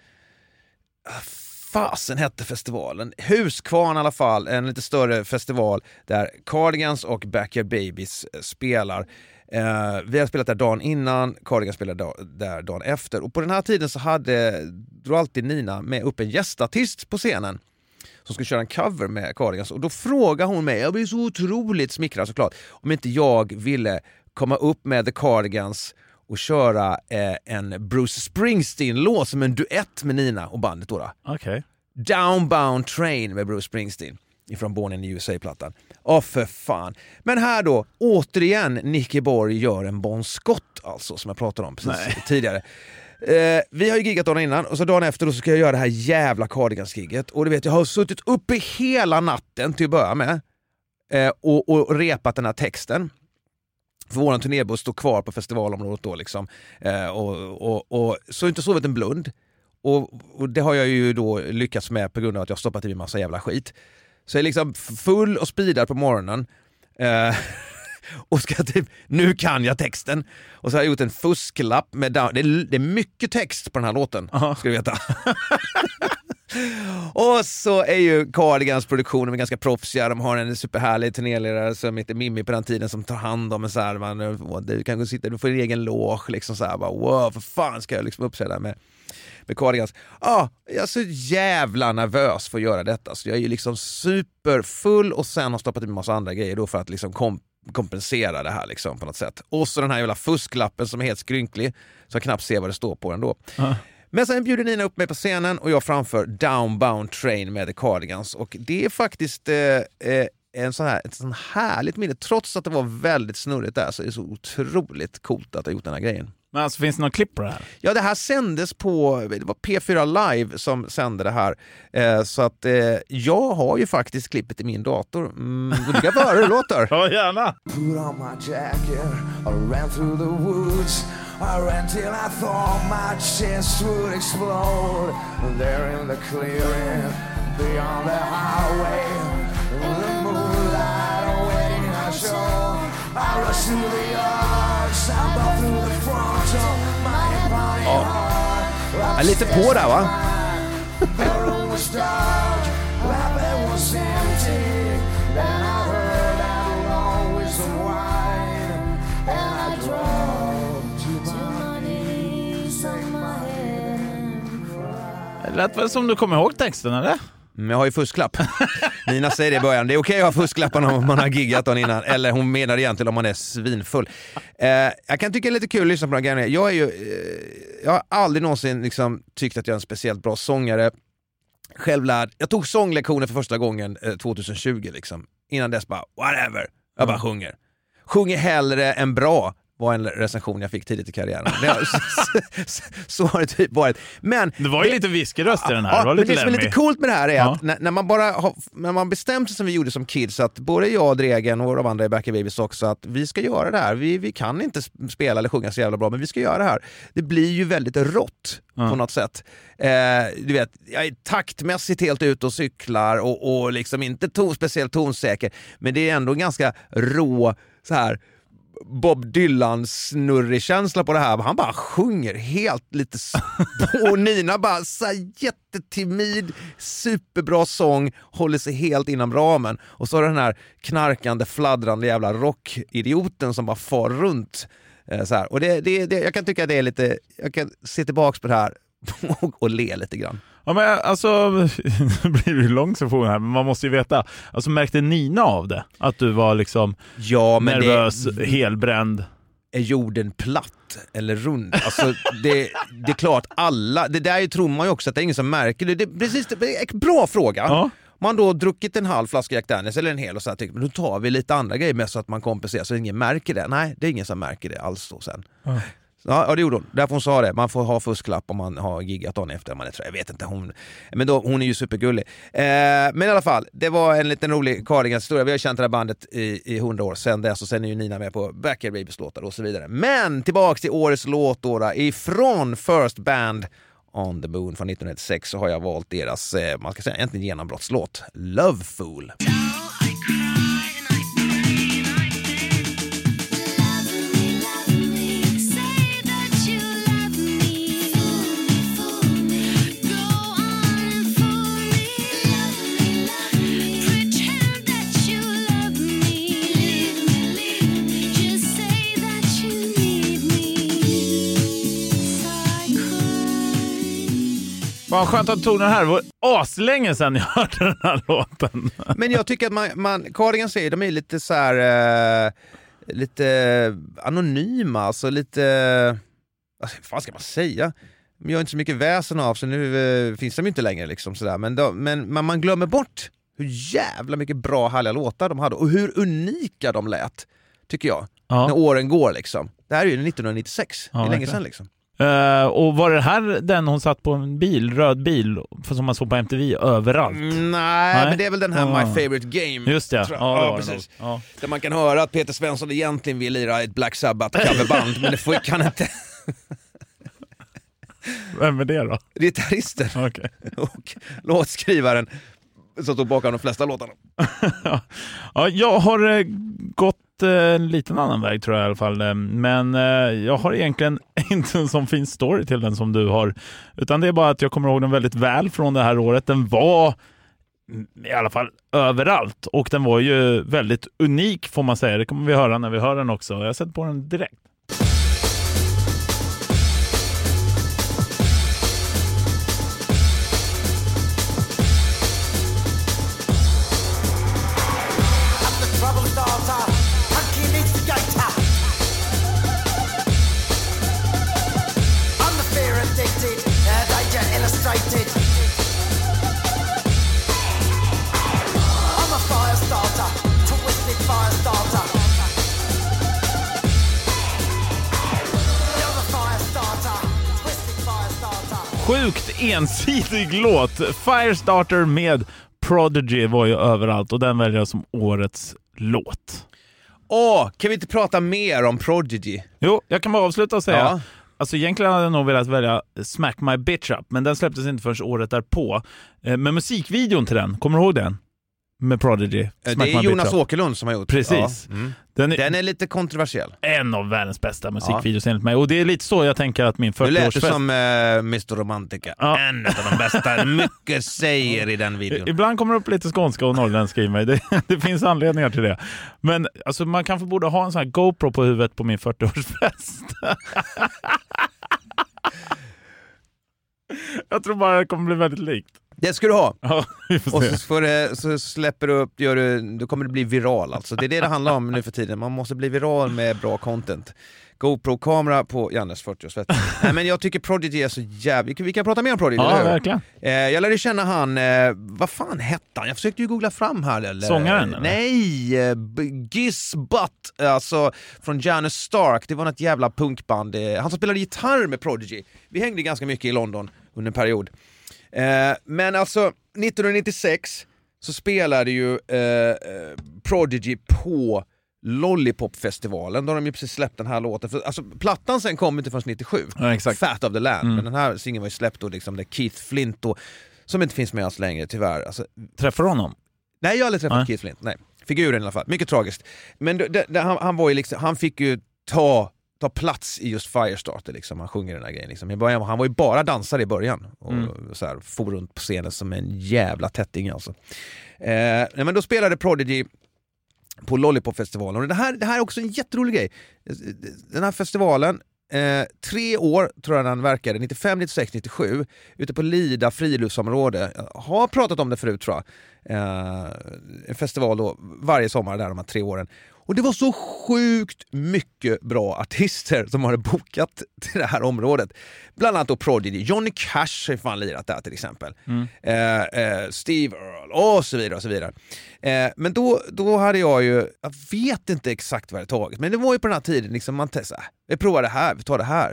fasen hette festivalen. Huskvarn i alla fall. En lite större festival där Cardigans och Backyard Babies spelar. Vi har spelat där dagen innan, Cardigans spelade där dagen efter. Och på den här tiden så drog alltid Nina med upp en gästartist på scenen som skulle köra en cover med Cardigans. Och då frågade hon mig, jag blir så otroligt smickrad såklart, om inte jag ville komma upp med The Cardigans och köra en Bruce Springsteen-låt som en duett med Nina och bandet då. Okej. Downbound Train med Bruce Springsteen. ifrån Born in the USA-plattan. För fan. Men här då, återigen, Nicky Borg gör en Bon Scott, alltså, som jag pratade om precis tidigare. Vi har ju giggat dagen innan, och så dagen efter då så ska jag göra det här jävla Cardigans-gigget. Och du vet, jag har suttit uppe hela natten till att börja med och repat den här texten. För våran turnébuss står kvar på festivalområdet då liksom. Och så inte sovit en blund. Och det har jag ju då lyckats med på grund av att jag har stoppat i mig massa jävla skit. Så jag är liksom full och speedad på morgonen. Och ska typ, nu kan jag texten. Och så har jag gjort en fusklapp med det är mycket text på den här låten, ska du veta. Och så är ju Cardigans produktionen ganska proffsiga. De har en superhärlig turnéledare som heter Mimmi på den tiden, som tar hand om en så här, du kan gå och sitta, du får en egen loge liksom så här, bara, wow, för fan ska jag liksom uppsätta med Cardigans. Jag är så jävla nervös för att göra detta, så jag är ju liksom superfull och sen har stoppat i en massa andra grejer då för att liksom kompensera det här liksom på något sätt. Och så den här jävla fusklappen som är helt skrynklig, så jag knappt ser vad det står på den då. Men sen bjuder Nina upp mig på scenen och jag framför Downbound Train med The Cardigans, och det är faktiskt ett sån härligt minne. Trots att det var väldigt snurrigt där, så är det så otroligt coolt att ha gjort den här grejen. Men alltså, finns det någon klipp på det här? Ja, det här sändes på, det var P4 Live som sände det här. Så att jag har ju faktiskt klippet i min dator. Du kan höra hur det låter. Ja, gärna. Put on my jacket, I ran through the woods. I ran till I thought my chest would explode. There in the clearing, beyond the highway, the moonlight waiting I show. I rushed through the yards, I bought through the front of my body heart. Lite på där, va? The room was dark, my bed was empty. Then I heard that long whistle whine, and I dropped to my knees on my head and cried. Det lät väl som du kommer ihåg texten, eller? Jag har ju fusklapp. Nina säger det i början. Det är okej att ha fusklapparna om man har giggat den innan. Eller hon menar egentligen om man är svinfull. Jag kan tycka det är lite kul att lyssna på den här grejen. Jag har aldrig någonsin liksom tyckt att jag är en speciellt bra sångare. Självlärd. Jag tog sånglektioner för första gången 2020 liksom. Innan dess bara, whatever. Jag bara sjunger. Sjunger hellre än bra, var en recension jag fick tidigt i karriären. Så har det typ varit. Men det var ju lite viskeröst i den här. Ja, det var lite men det som är lite coolt med det här är att när man bestämt sig, som vi gjorde som kids, att både jag och Dregen och de andra i Back in Babies också, att vi ska göra det här. Vi kan inte spela eller sjunga så jävla bra, men vi ska göra det här. Det blir ju väldigt rått på något sätt. Du vet, jag är taktmässigt helt ute och cyklar och liksom inte speciellt tonsäker, men det är ändå ganska rå så här Bob Dylan snurrig känsla på det här. Han bara sjunger helt lite och Nina bara så jättetimid, superbra sång, håller sig helt inom ramen. Och så har den här knarkande, fladdrande jävla rockidioten som bara far runt så här. Och jag kan tycka att det är lite, jag kan se tillbaks på det här och le lite grann. Ja, men alltså, det blir ju lång session här, men man måste ju veta, alltså märkte Nina av det? Att du var liksom nervös, helbränd? Är jorden platt eller rund? Alltså, det är klart alla, det där tror man ju också att det är ingen som märker det. Precis, det är en bra fråga. Ja. Man då druckit en halv flaska Jack Daniels eller en hel och så här, tycker man, då tar vi lite andra grejer med så att man kompenserar så ingen märker det. Nej, det är ingen som märker det alls då sen. Ja. Ja, det gjorde hon. Därför hon sa det. Man får ha fusklapp om man har giggat dagen efter. Man är, jag vet inte. Hon är ju supergullig. Men i alla fall, det var en liten rolig Cardigans historia. Vi har känt det här bandet i 100 år. Sen dess, och sen är ju Nina med på Back in Babies låtar och så vidare. Men tillbaks till årets låt då, ifrån First Band on the Moon från 1996, så har jag valt deras, man ska säga, egentligen genombrottslåt, Love Fool. Vad skönt att tog den här. Det var aslänge sedan jag hörde den här låten. Men jag tycker att Cardigans säger, de är lite så här lite anonyma, alltså lite, vad ska man säga? Jag har inte så mycket väsen av, så nu finns de inte längre liksom sådär. Men man glömmer bort hur jävla mycket bra härliga låtar de hade och hur unika de lät, tycker jag. När åren går liksom. Det här är ju 1996, det är länge sedan liksom. Och var det här den hon satt på en bil, röd bil, som man såg på MTV överallt? Nej, men det är väl den här My Favorite Game. Just det, precis. Där man kan höra att Peter Svensson egentligen vill lira ett Black Sabbath-coverband, men det kan inte. Vem är det då? Gitarristen. Okay. Och låtskrivaren som stod bakom de flesta låtarna. Ja, jag har gått en liten annan väg tror jag i alla fall. Men jag har egentligen inte en sån fin story till den som du har. Utan det är bara att jag kommer ihåg den väldigt väl från det här året. Den var i alla fall överallt. Och den var ju väldigt unik får man säga. Det kommer vi höra när vi hör den också. Jag har sett på den direkt. Sjukt ensidig låt. Firestarter med Prodigy var ju överallt och den väljer jag som årets låt. Kan vi inte prata mer om Prodigy? Jo, jag kan bara avsluta och säga alltså egentligen hade jag nog velat välja Smack My Bitch Up, men den släpptes inte förrän året därpå. Men musikvideon till den, kommer du ihåg den? Med Prodigy. Det är Jonas Åkerlund som har gjort. Precis. Ja. Den är lite kontroversiell. En av världens bästa musikvideos enligt mig. Och det är lite så jag tänker att min 40-årsfest... Du lät som Mr. Romantica. En av de bästa. Mycket säger i den videon. Ibland kommer det upp lite skånska och norrländska i mig. Det finns anledningar till det. Men alltså, man kanske borde ha en sån här GoPro på huvudet på min 40-årsfest. Jag tror bara det kommer bli väldigt likt. Det ska du ha. Ja, och så släpper du upp, då kommer det bli viral alltså. Det är det handlar om nu för tiden. Man måste bli viral med bra content. GoPro-kamera på Jannes 40-årsfest. Nej, men jag tycker Prodigy är så jävligt. Vi kan prata mer om Prodigy. Ja, verkligen. Jag lärde känna han, vad fan hette han? Jag försökte ju googla fram här. Eller? Sångaren? Eller? Nej, Giz Butt, alltså från Janus Stark. Det var något jävla punkband. Han som spelade gitarr med Prodigy. Vi hängde ganska mycket i London under en period. Men alltså 1996 så spelade ju Prodigy på Lollipop-festivalen då de ju precis släppt den här låten. För, alltså, plattan sen kom inte förrän 97. Ja, exakt. Fat of the Land. Men den här singeln var ju släppt då liksom, där Keith Flint då, som inte finns med oss längre tyvärr. Alltså, träffar honom? Nej, jag har aldrig träffat Keith Flint. Nej, figuren i alla fall. Mycket tragiskt. Men han var ju liksom, han fick ju ta plats i just Firestarter liksom. Han sjunger den här grejen liksom. I början, han var ju bara dansare i början och så här, for runt på scenen som en jävla tätting alltså. Men då spelade Prodigy på Lollipop-festivalen. Och det här är också en jätterolig grej. Den här festivalen 3 år tror jag den verkade, 95, 96, 97 ute på Lida friluftsområde. Jag har pratat om det förut tror jag. En festival då varje sommar där de här 3 åren. Och det var så sjukt mycket bra artister som hade bokat till det här området. Bland annat då Prodigy. Johnny Cash har fan lirat där till exempel. Steve Earle och så vidare och så vidare. Men då hade jag vet inte exakt vad det tagit. Men det var ju på den här tiden liksom man testade. Vi provar det här, vi tar det här.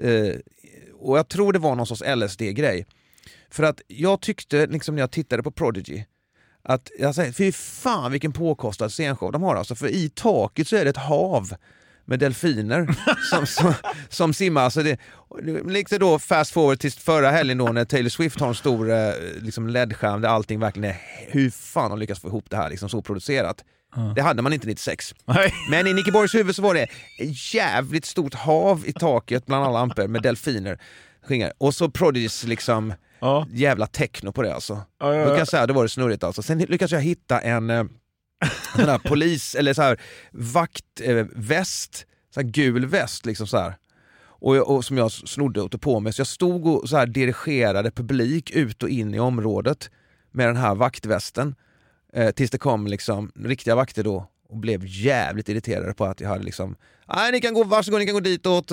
Och jag tror det var någon sorts LSD-grej. För att jag tyckte liksom när jag tittade på Prodigy att jag säger, fy fan vilken påkostad scenshow de har alltså. För i taket så är det ett hav med delfiner som simmar. Alltså det liksom då fast forward till förra helgen då när Taylor Swift har en stor liksom LED-skärm där allting verkligen är, hur fan de lyckas få ihop det här liksom så producerat. Det hade man inte 96. Men i Nicky Borgs huvud så var det ett jävligt stort hav i taket bland alla lampor med delfiner. Och så Prodigys liksom jävla techno på det alltså. Då kan jag säga, det var det snurrigt alltså. Sen lyckades jag hitta en sån här polis eller så här vaktväst, så här gul väst liksom så här. Och som jag snodde och tog på mig. Så jag stod och så här dirigerade publik ut och in i området med den här vaktvästen. Tills det kom liksom riktiga vakter då och blev jävligt irriterade på att jag hade liksom, nej ni kan gå, varsågod, ni kan gå ditåt.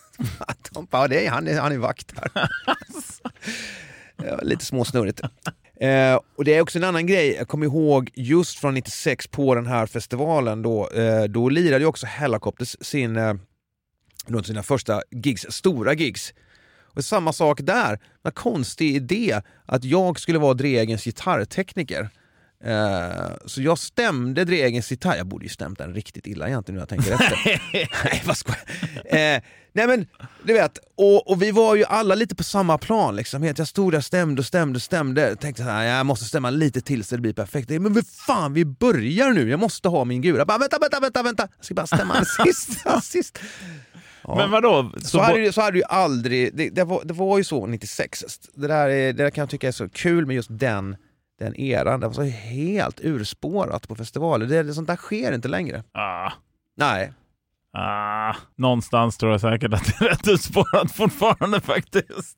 De bara, han är vakt här. Ja, lite småsnurrigt. Och det är också en annan grej. Jag kommer ihåg just från 96 på den här festivalen då lirade ju också Hellacopters sina första gigs, stora gigs. Och samma sak där. En konstig idé att jag skulle vara Dregens gitarrtekniker. Så jag stämde Dregens gitarr. Jag borde ju stämt den riktigt illa egentligen nu jag tänker efter. Nej, vad skojar. Nej men, du vet, och vi var ju alla lite på samma plan liksom. Jag stod där stämde. Tänkte så här, jag måste stämma lite till så det blir perfekt. Men vad fan, vi börjar nu. Jag måste ha min gura. Bara, vänta. Jag ska bara stämma sist. Ja. Men vadå? Så hade ju aldrig... Det var ju så 96. Det där kan jag tycka är så kul med just den eran. Det var så helt urspårat på festivaler. Sånt där sker inte längre. Nej. Någonstans tror jag säkert att det är rätt urspårat fortfarande faktiskt.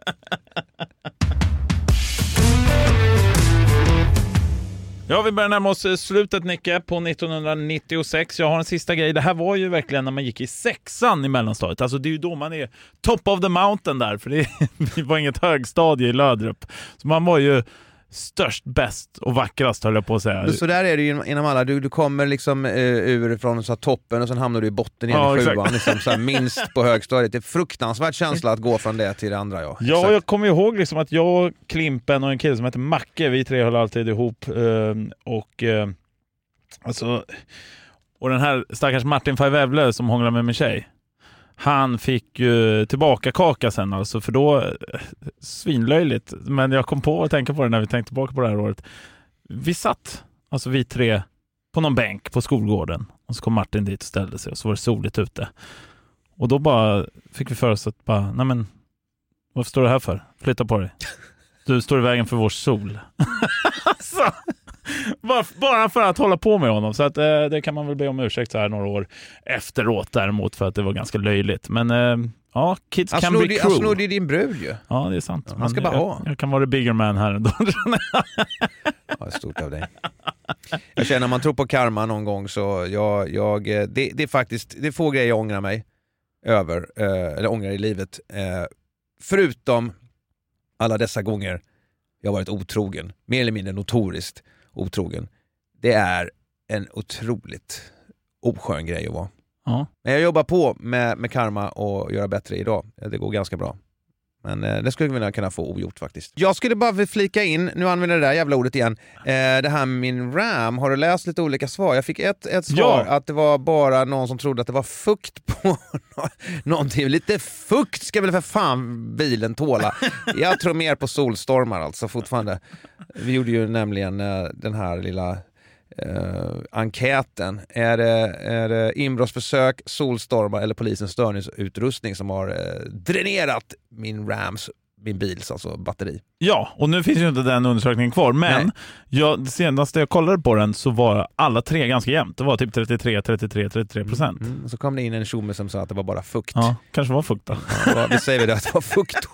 Ja, vi börjar närma oss slutet, Nicke, på 1996. Jag har en sista grej. Det här var ju verkligen när man gick i 6:an i mellanstadiet. Alltså det är ju då man är top of the mountain där. För det var inget högstadie i Löderup. Så man var ju störst, bäst och vackrast, höll jag på att säga. Så där är det ju inom alla. Du kommer liksom ur från så toppen och sen hamnar du i botten igen i 7:an. Liksom, så här, minst på högstadiet. Det är fruktansvärt känsla att gå från det till det andra. Ja, jag kommer ihåg liksom att jag, Klimpen och en kille som heter Macke, vi tre höll alltid ihop. Och den här stackars Martin Fajvävle som hånglade med min tjej, han fick ju tillbaka kaka sen alltså, för då svinlöjligt, men jag kom på att tänka på det när vi tänkte tillbaka på det här året. Vi satt, alltså vi tre, på någon bänk på skolgården och så kom Martin dit och ställde sig och så var det soligt ute. Och då bara fick vi för oss att bara, nej men, varför står du här för? Flytta på dig. Du står i vägen för vår sol. Alltså, bara för att hålla på med honom. Så att, det kan man väl be om ursäkt så här några år efteråt däremot, för att det var ganska löjligt. Men ja, kids can be cruel. Han snodde din brud ju. Ja, det är sant. Ja, man ska bara ha. Jag kan vara the bigger man här ändå. Ja, stort av dig. Jag känner, när man tror på karma någon gång så det är faktiskt, det är få grejer jag ångrar mig över, eller ångrar i livet. Förutom alla dessa gånger jag har varit otrogen, mer eller mindre notoriskt otrogen. Det är en otroligt oskön grej att vara. Ja. Men jag jobbar på med karma och göra bättre idag. Det går ganska bra. Men det skulle vi kunna få ogjort faktiskt. Jag skulle bara flika in, nu använder jag det där jävla ordet igen. Det här med min RAM, har du läst lite olika svar? Jag fick ett svar, att det var bara någon som trodde att det var fukt på någonting. Lite fukt ska väl för fan bilen tåla. Jag tror mer på solstormar alltså fortfarande. Vi gjorde ju nämligen den här lilla enkäten. Är det inbrottsförsök, solstormar eller polisens störningsutrustning som har dränerat min bils, alltså batteri? Ja, och nu finns ju inte den undersökningen kvar, men senast jag kollade på den så var alla tre ganska jämnt. Det var typ 33%. Så kom det in en tjomme som sa att det var bara fukt. Ja, kanske var fukt då. Ja, vi säger det att det var fukt.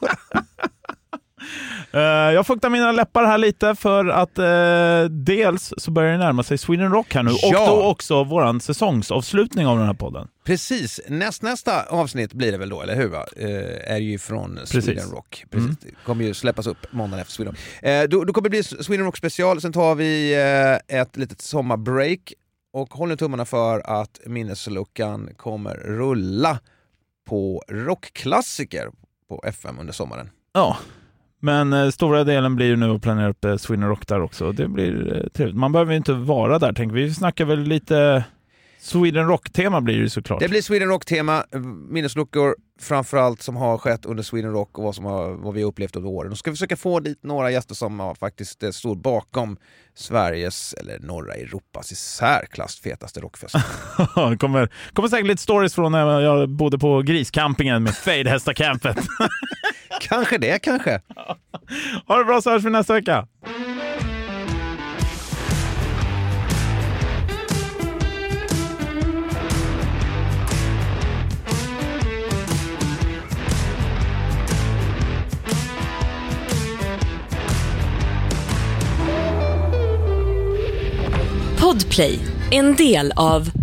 Jag fuktar mina läppar här lite för att dels så börjar det närma sig Sweden Rock här nu, och då också våran säsongsavslutning av den här podden. Precis, nästa avsnitt blir det väl då, eller hur va? Är ju från Sweden Rock. Precis. Det kommer ju släppas upp måndagen efter Sweden Rock. Då kommer det bli Sweden Rock special, sen tar vi ett litet sommarbreak och håller tummarna för att minnesluckan kommer rulla på rockklassiker på FM under sommaren. Ja. Men stora delen blir ju nu att planera upp Sweden Rock där också. Det blir trevligt. Man behöver ju inte vara där, tänker vi. Vi snackar väl lite Sweden Rock-tema blir det såklart. Det blir Sweden Rock-tema, minnesluckor framförallt som har skett under Sweden Rock och vad vi har upplevt under åren. Då ska vi försöka få dit några gäster som faktiskt står bakom Sveriges eller norra Europas i särklass fetaste rockfest. Det kommer säkert lite stories från när jag bodde på griscampingen med Fade-hästacampet. Kanske. Ha det bra, så hörs vi nästa vecka. Podplay, en del av